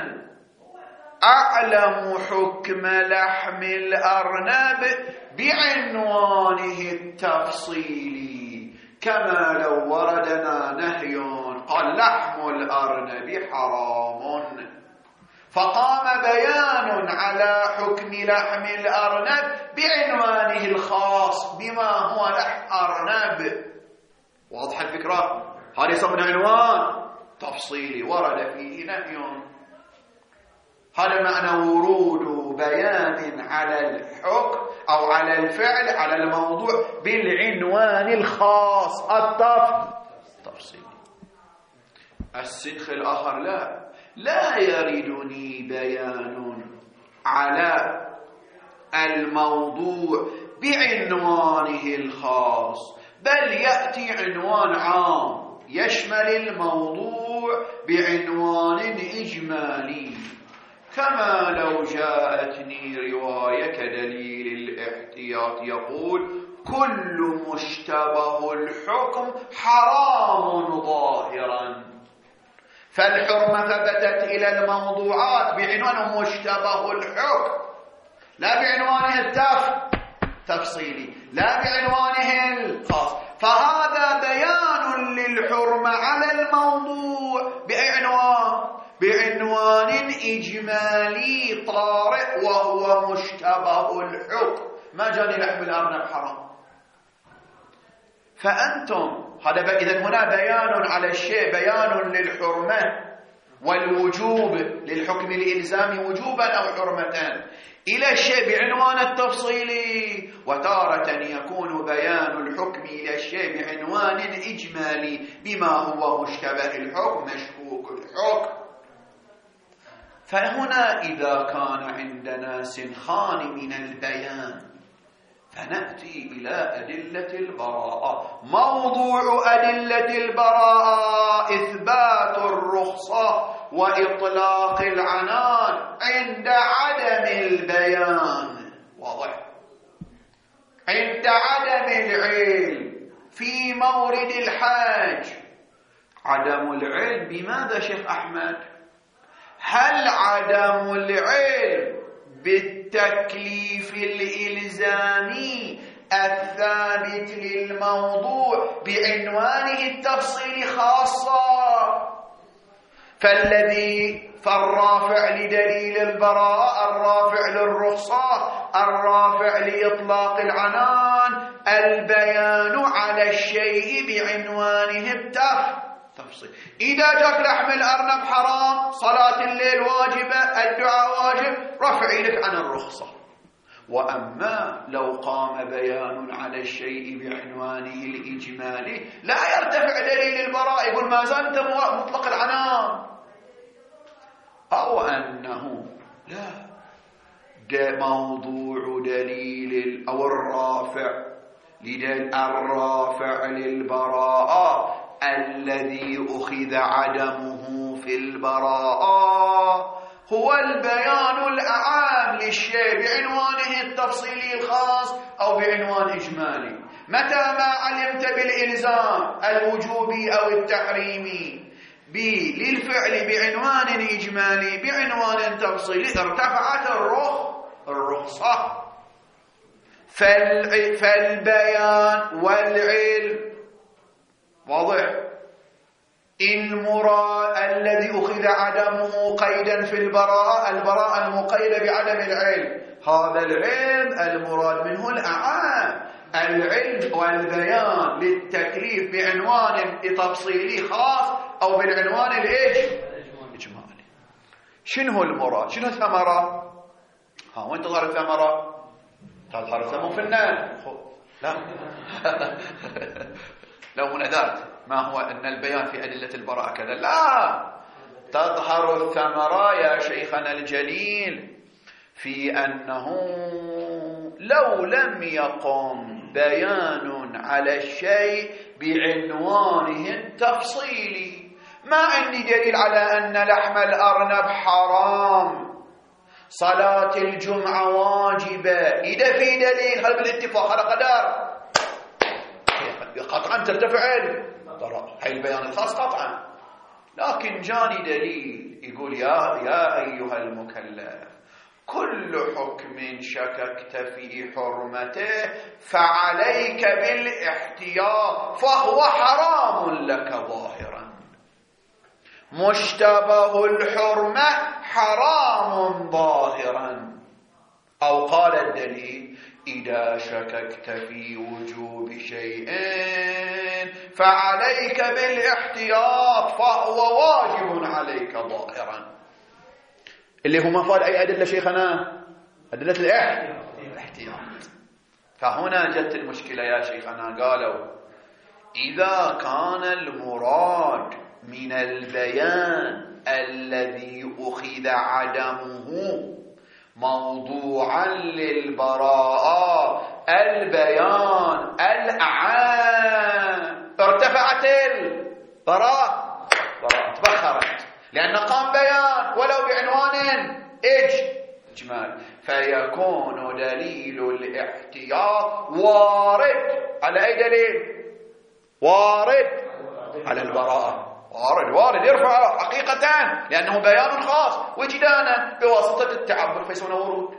أعلم حكم لحم الأرنب بعنوانه التفصيلي، كما لو وردنا نهي قال لحم الأرنب حرام، فقام بيان على حكم لحم الأرنب بعنوانه الخاص بما هو لحم أرنب. واضح الفكرة؟ هذا يسمى عنوان تفصيلي ورد فيه نهي. هذا معنى ورود بيان على الحكم أو على الفعل على الموضوع بالعنوان الخاص التفصيلي. السنخ الآخر لا يردني بيان على الموضوع بعنوانه الخاص، بل يأتي عنوان عام يشمل الموضوع بعنوان إجمالي، كما لو جاءتني رواية كدليل الاحتياط يقول كل مشتبه الحكم حرام ظاهرا، فالحرمة ثبتت إلى الموضوعات بعنوان مشتبه الحكم لا بعنوانه التفصيلي، لا بعنوانه الخاص. فهذا بيان للحرمة على الموضوع بعنوان إجمالي طارئ وهو مشتبه الحكم. ما جاني لحم الأرنب حرام. فأنتم هذا إذن هنا بيان على الشيء، بيان للحرمة والوجوب للحكم الإلزامي وجوبا أو حرمة إلى الشيء بعنوان التفصيلي، وتارة يكون بيان الحكم إلى الشيء بعنوان إجمالي بما هو مشتبه الحكم مشكوك الحكم. فهنا إذا كان عندنا سنخان من البيان فنأتي إلى أدلة البراءة. موضوع أدلة البراءة إثبات الرخصة وإطلاق العنان عند عدم البيان. واضح؟ عند عدم العلم في مورد الحاج. عدم العلم بماذا شيخ أحمد؟ هل عدم العلم بالتكليف الإلزامي الثابت للموضوع بعنوانه التفصيلي خاصة؟ فالرافع لدليل البراءة، الرافع للرخصة، الرافع لإطلاق العنان، البيان على الشيء بعنوانه التفصيل. إذا جاك لحم الأرنب حرام، صلاة الليل واجبة، الدعاء واجب، رفع يدك عن الرخصة. وأما لو قام بيان على الشيء بعنوانه الإجمالي لا يرتفع دليل البراء، يقول ما زلت مطلق العنان. أو أنه لا موضوع دليل أو الرافع للبراءة الذي أخذ عدمه في البراءة هو البيان الأعام للشيء بعنوانه التفصيلي الخاص أو بعنوان إجمالي. متى ما علمت بالإلزام الوجوبي أو التحريمي للفعل بعنوان إجمالي بعنوان تفصيلي ارتفعت الرخصة. فالبيان والعلم واضح. المراد الذي أخذ عدمه قيدا في البراءة المقيدة بعدم العلم، هذا العلم المراد منه الأعام، العلم والبيان للتكليف بعنوان تفصيلي خاص أو بالعنوان الإجمالي. شنو المراد؟ شنو الثمرة؟ وين تظهر الثمرة؟ تظهر الثمر في النار. لا لو نذرت ما هو أن البيان في أدلة البراءة كذا، لا، تظهر الثمرة يا شيخنا الجليل في أنه لو لم يقم بيان على الشيء بعنوانه التفصيلي. ما عندي دليل على أن لحم الأرنب حرام، صلاة الجمعة واجبة، إذا في دليل هل بالاتفاق هذا قدر قطعا ترتفع هاي البيان الخاص قطعا. لكن جاني دليل يقول يا أيها المكلف كل حكم شككت في حرمته فعليك بالاحتياط فهو حرام لك ظاهرا. مشتبه الحرمة حرام ظاهرا. أو قال الدليل إذا شككت في وجوب شيء فعليك بالاحتياط فهو واجب عليك ظاهرا، اللي هو مفاد أي أدلة شيخنا؟ أدلة الاحتياط. فهنا جت المشكلة يا شيخنا. قالوا إذا كان المراد من البيان الذي أخذ عدمه موضوعا للبراءة البيان الأعام، ارتفعت البراءة، تبخرت، لأن قام بيان ولو بعنوان إجمال، فيكون دليل الاحتياط وارد على أي دليل؟ وارد على البراءة، وارد يرفع حقيقة، لأنه بيان خاص وجدانا بواسطة التعبد فيسون ورود.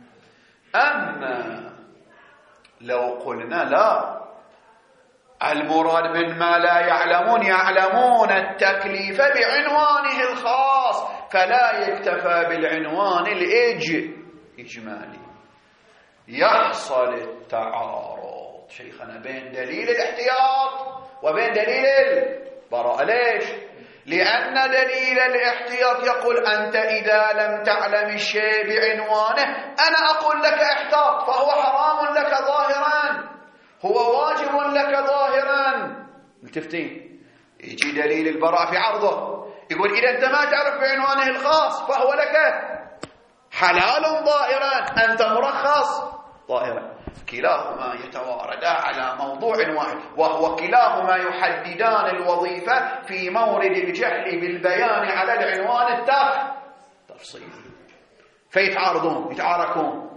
أما لو قلنا لا، المراد من ما لا يعلمون التكليف بعنوانه الخاص، فلا يكتفى بالعنوان الإجمالي، يحصل التعارض شيخنا بين دليل الاحتياط وبين دليل البراءة. ليش؟ لأن دليل الاحتياط يقول أنت إذا لم تعلم الشيء بعنوانه أنا أقول لك احتاط، فهو حرام لك ظاهرا، هو واجب لك ظاهرا. ملتفتين؟ يجي دليل البراءة في عرضه يقول إذا أنت ما تعرف بعنوانه الخاص فهو لك حلال ظاهرا، أنت مرخص ظاهرا. كلاهما يتواردا على موضوع واحد، وهو كلاهما يحددان الوظيفة في مورد الجهل بالبيان على العنوان التفصيلي، فيتعارضون يتعاركون.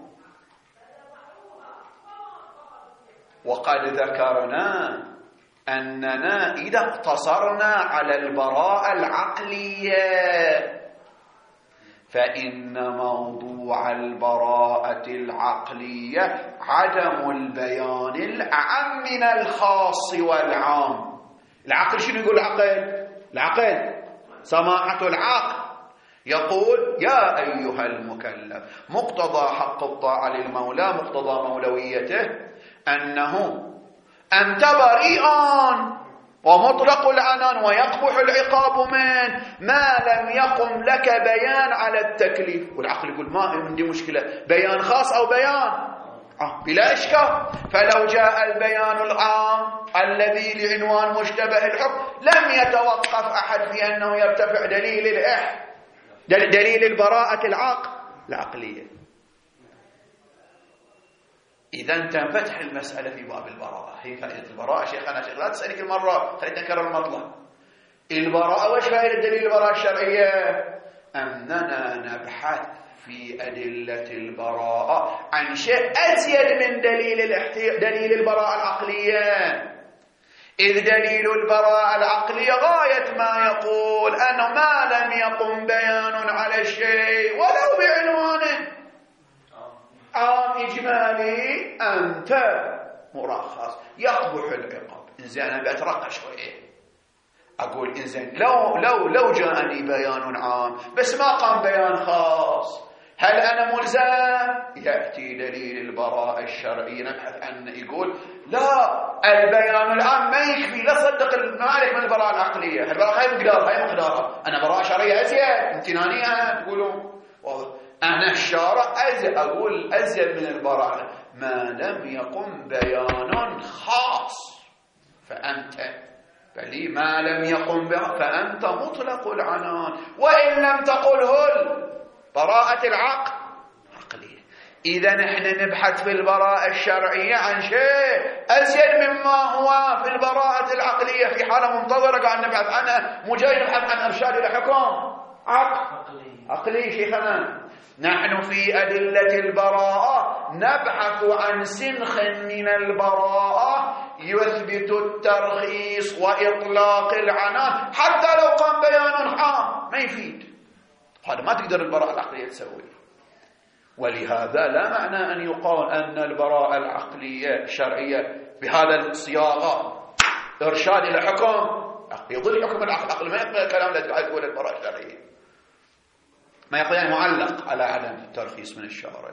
وقد ذكرنا أننا إذا اقتصرنا على البراءة العقلية فإن موضوع البراءة العقلية عدم البيان الأعم من الخاص والعام. العقل شنو يقول؟ العقل سماحة العقل يقول يا أيها المكلف، مقتضى حق الطاعة للمولى، مقتضى مولويته أنه أنت بريئان ومطلق العنان ويقبح العقاب من ما لم يقم لك بيان على التكليف. والعقل يقول ما عندي مشكلة، بيان خاص أو بيان بلا إشكال. فلو جاء البيان العام الذي لعنوان مشتبه الحكم لم يتوقف أحد في أنه يرتفع دليل البراءة العقلية. إذا تنفتح المسألة في باب البراءة. هي فائدة البراءة شيخنا لا تسألك المرة، خلينا نكرر المطلب. البراءة وش فائدة دليل البراءة الشرعية؟ أننا نبحث في أدلة البراءة عن شيء أزيد من دليل البراءة العقلية، إذ دليل البراءة العقلية غاية ما يقول أنه ما لم يقم بيان على الشيء ولو بعنوانه عام إجمالي أنت مرخص، يقبح العقاب. إنزين أنا بأترقى شوية أقول إنزين لو جاءني بيان عام بس ما قام بيان خاص، هل أنا ملزم؟ يأتي دليل البراءة الشرعي نبحث عنه يقول لا، البيان العام ما يكفي، لا صدق ما عليك من البراءة العقلية، البراءة هاي مقدارها، أنا براءة شرعية أزيد امتنانية تقولون واضح. أنا الشارع أقول أزيد من البراءة ما لم يقم بيان خاص، فأنت بلي ما لم يقم بها فأنت مطلق العنان، وإن لم تقله براءة العقلية. إذا نحن نبحث في البراءة الشرعية عن شيء أزيد مما هو في البراءة العقلية، في حالة منتظرة قاعد نبحث عنها، مو جاي نبحث عن إرشاد إلى حكم عقلي شيخنا. نحن في أدلة البراءة نبحث عن سنخ من البراءة يثبت الترخيص وإطلاق العنان حتى لو قام بيان عام ما يفيد، هذا ما تقدر البراءة العقلية تسوي. ولهذا لا معنى أن يقال أن البراءة العقلية الشرعية بهذا الصياغة إرشاد إلى حكم يضل حكم العقل، ما يقبل الكلام الذي تقول البراءة الشرعية. ما يقول يعني معلق على عدم الترخيص من الشارع.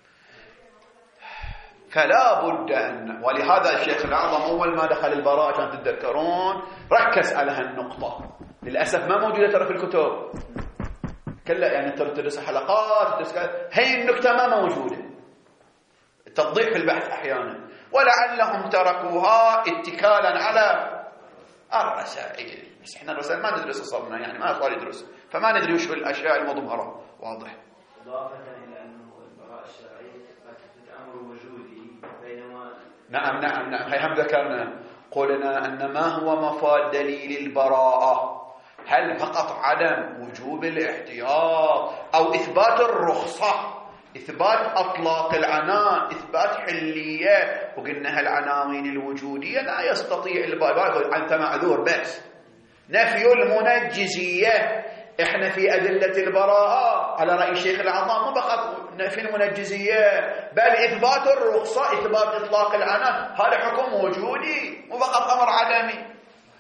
فلا بد أن، ولهذا الشيخ الأعظم أول ما دخل البراءة كان تتذكرون ركز على هالنقطة، للأسف ما موجودة ترى في الكتب كلها، يعني تدرس حلقات هي النكتة ما موجودة، التوضيح في البحث أحيانا، ولعلهم تركوها اتكالا على الرسائل. بس احنا الرسائل ما ندرس صرنا، يعني ما صار يدرس، فما ندري وش الأشياء المضمرة. واضح. إضافة إلى أنه البراءة الشرعية تثبت أمر وجودي، بينما نعم هي هم ذكرنا، قلنا أن ما هو مفاد دليل البراءة؟ هل فقط عدم وجوب الاحتياط، أو إثبات الرخصة، إثبات أطلاق العنان، إثبات حلية؟ وقلنا هالعناوين الوجودية لا يستطيع البراءة، أنت معذور. بس نفي المنجزية، إحنا في أدلة البراءة على رأي الشيخ الأعظم مو فقط نفي المنجزية، بل إثبات الرخصة، إثبات إطلاق العنان، هذا حكم وجودي مو فقط أمر عدمي.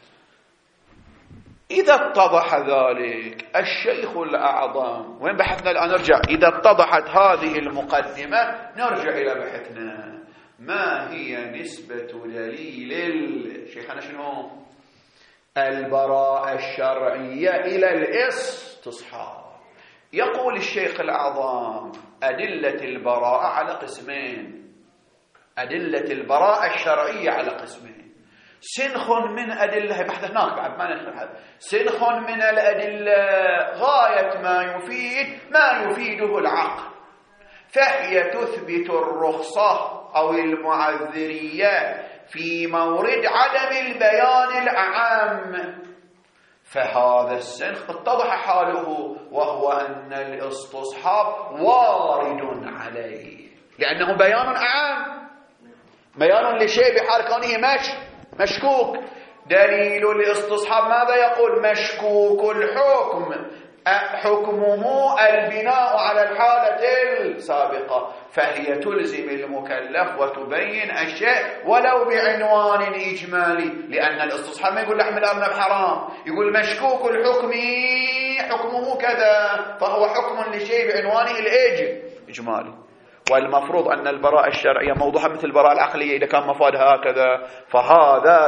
إذا اتضح ذلك، الشيخ الأعظم، وين بحثنا الآن؟ نرجع، إذا اتضحت هذه المقدمة نرجع إلى بحثنا. ما هي نسبة دليل شيخنا شنو؟ البراءة الشرعية إلى الاستصحاب. يقول الشيخ الأعظم أدلة البراءة على قسمين، أدلة البراءة الشرعية على قسمين. سنخ من أدلة، بحث هناك بعد ما ندخل، سنخ من الأدلة غاية ما يفيده العقل، فهي تثبت الرخصة أو المعذرية في مورد عدم البيان الأعم، فهذا السنخ اتضح حاله، وهو أن الاستصحاب وارد عليه، لأنه بيان أعم، بيان لشيء بحال كونه مشكوك. دليل الاستصحاب ماذا يقول؟ مشكوك الحكم، حكمه البناء على الحالة السابقة، فهي تلزم المكلف وتبين الشيء ولو بعنوان إجمالي، لأن الاستصحاب ما يقول لحم الأرنب حرام، يقول مشكوك الحكم حكمه كذا، فهو حكم لشيء بعنوانه الإجمالي. والمفروض أن البراءة الشرعية موضوعها مثل البراءة العقلية، إذا كان مفادها هكذا فهذا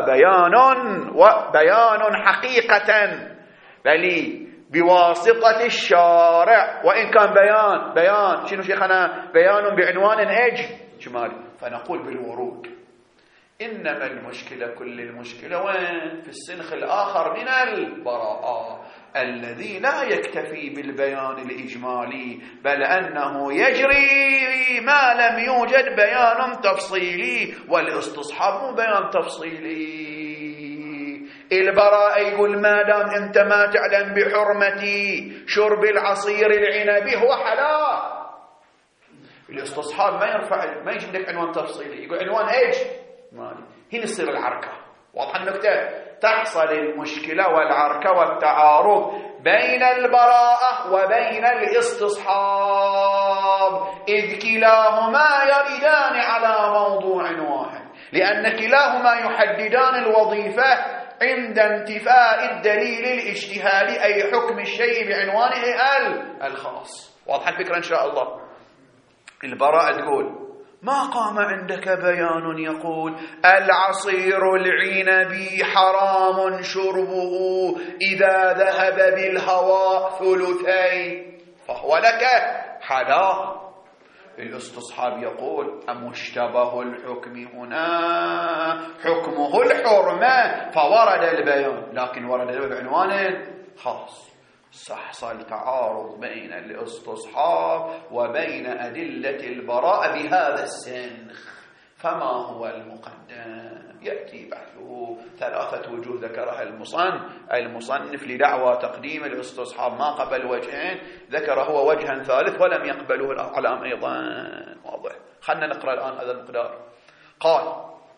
بيان حقيقة، بل بواسطة الشارع، وإن كان بيان شنو شيخنا؟ بيان بعنوان إجمالي. فنقول بالورود. إنما المشكلة، كل المشكلة وين؟ في السنخ الآخر من البراءة، الذي لا يكتفي بالبيان الإجمالي، بل أنه يجري ما لم يوجد بيان تفصيلي، والاستصحاب مو بيان تفصيلي. البراءة يقول ما دام أنت ما تعلم بحرمة شرب العصير العنبي هو حلال. الاستصحاب ما يجيب لك عنوان تفصيلي، يقول عنوان إجمالي. هنا يصير العركة. واضح النكتة؟ تحصل المشكلة والعركة والتعارض بين البراءة وبين الاستصحاب، إذ كلاهما يردان على موضوع واحد، لأن كلاهما يحددان الوظيفة عند انتفاء الدليل الاجتهادي، أي حكم الشيء بعنوانه الخاص. واضح الفكرة إن شاء الله. البراءة تقول ما قام عندك بيان يقول العصير العنبي حرام شربه إذا ذهب بالهواء ثلثين فهو لك حلال. الاستصحاب يقول مشتبه الحكم هنا حكمه الحرمة، فورد البيان، لكن ورد البيان بعنوان خاص. حصل تعارض بين الاستصحاب وبين أدلة البراءة بهذا السنخ، فما هو المقدم؟ يأتي بحثه. 3 وجوه ذكرها المصنف لدعوى تقديم الاستصحاب، ما قبل وجهين، ذكر هو وجها ثالث ولم يقبله الأعلام أيضا. واضح. خلنا نقرأ الآن هذا المقدار. قال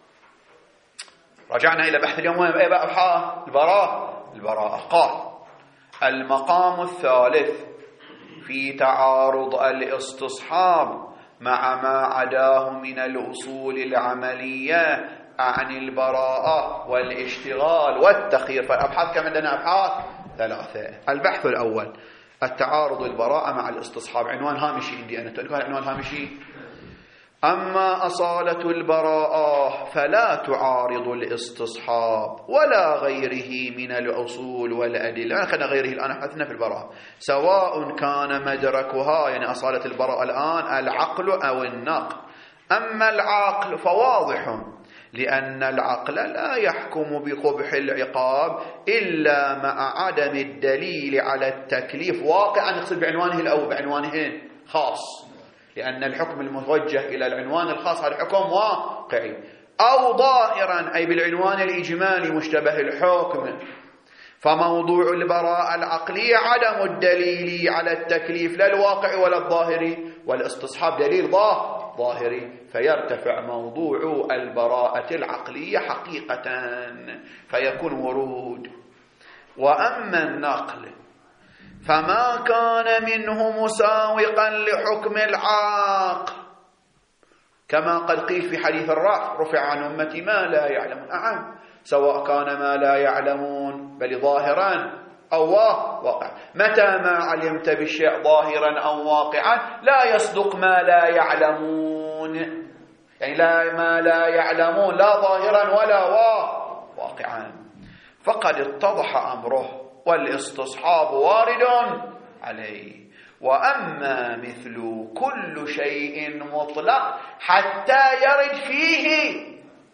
رجعنا إلى بحث اليوم البراءة. قال المقام الثالث في تعارض الاستصحاب مع ما عداه من الأصول العملية عن البراءة والاشتغال والتخيير. فالأبحاث كم عندنا؟ أبحاث 3. البحث الأول التعارض البراءة مع الاستصحاب عنوان هامشي عندي أنا، تقول عنوان هامشي. أما أصالة البراءة فلا تعارض الاستصحاب ولا غيره من الأصول والأدلة. خلينا غيره الآن حثنا في البراءة، سواء كان مدركها يعني أصالة البراءة الآن العقل أو النقل. أما العقل فواضح، لأن العقل لا يحكم بقبح العقاب إلا مع عدم الدليل على التكليف واقعا، نقصد بعنوانه الأول بعنوانه خاص، لأن الحكم المتوجه إلى العنوان الخاص هذا حكم واقعي، أو ظاهرا أي بالعنوان الإجمالي مشتبه الحكم. فموضوع البراءة العقلية عدم الدليل على التكليف لا الواقع ولا الظاهري، والاستصحاب دليل ظاهري، فيرتفع موضوع البراءة العقلية حقيقة فيكون ورود. وأما النقل فما كان منه مساوقا لحكم العاق، كما قد قيل في حديث رفع عن أمتي ما لا يعلمون. سواء كان ما لا يعلمون بل ظاهرا أو واقع. متى ما علمت بالشيء ظاهرا أو واقعا لا يصدق ما لا يعلمون، يعني ما لا يعلمون لا ظاهرا ولا واقعا، فقد اتضح أمره والاستصحاب وارد عليه. وأما مثل كل شيء مطلق حتى يرد فيه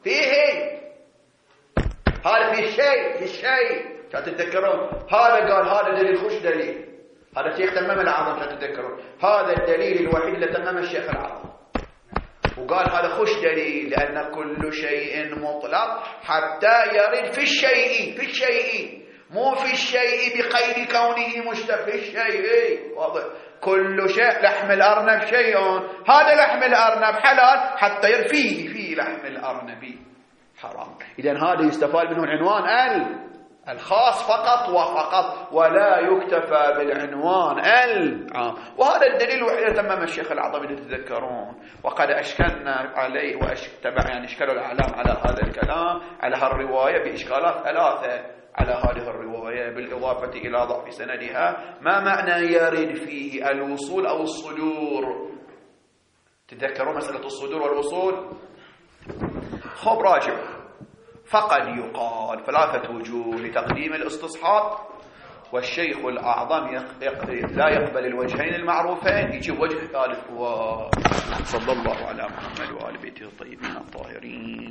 هذا في الشيء تتذكرون، هذا قال هذا دليل خش دليل، هذا شيخ تمام العظم تتذكرون، هذا الدليل الوحيد اللي تمام الشيخ العظم، وقال هذا خش دليل، لأن كل شيء مطلق حتى يرد في الشيء مو في الشيء بقيد كونه مشتبه في الشيء. واضح؟ كل شيء لحم الأرنب شيء، هذا لحم الأرنب حلال حتى يرد فيه لحم الأرنب حرام. إذن هذا يستفاد منه العنوان الخاص فقط ولا يكتفى بالعنوان العام. وهذا الدليل الوحيد تمام الشيخ العظم إذا تتذكرون، وقد أشكلنا عليه يعني اشكلوا الأعلام على هذا الكلام على هالرواية بإشكالات 3 على هذه الرواية، بالإضافة إلى ضعف سندها. ما معنى يرد فيه الوصول أو الصدور؟ تتذكرون مسألة الصدور والوصول؟ خب راجع. فقد يقال 3 وجوه لتقديم الاستصحاب، والشيخ الأعظم لا يقبل الوجهين المعروفين، يجيب وجه ثالث. صلى الله على محمد وآل بيته الطيبين الطاهرين.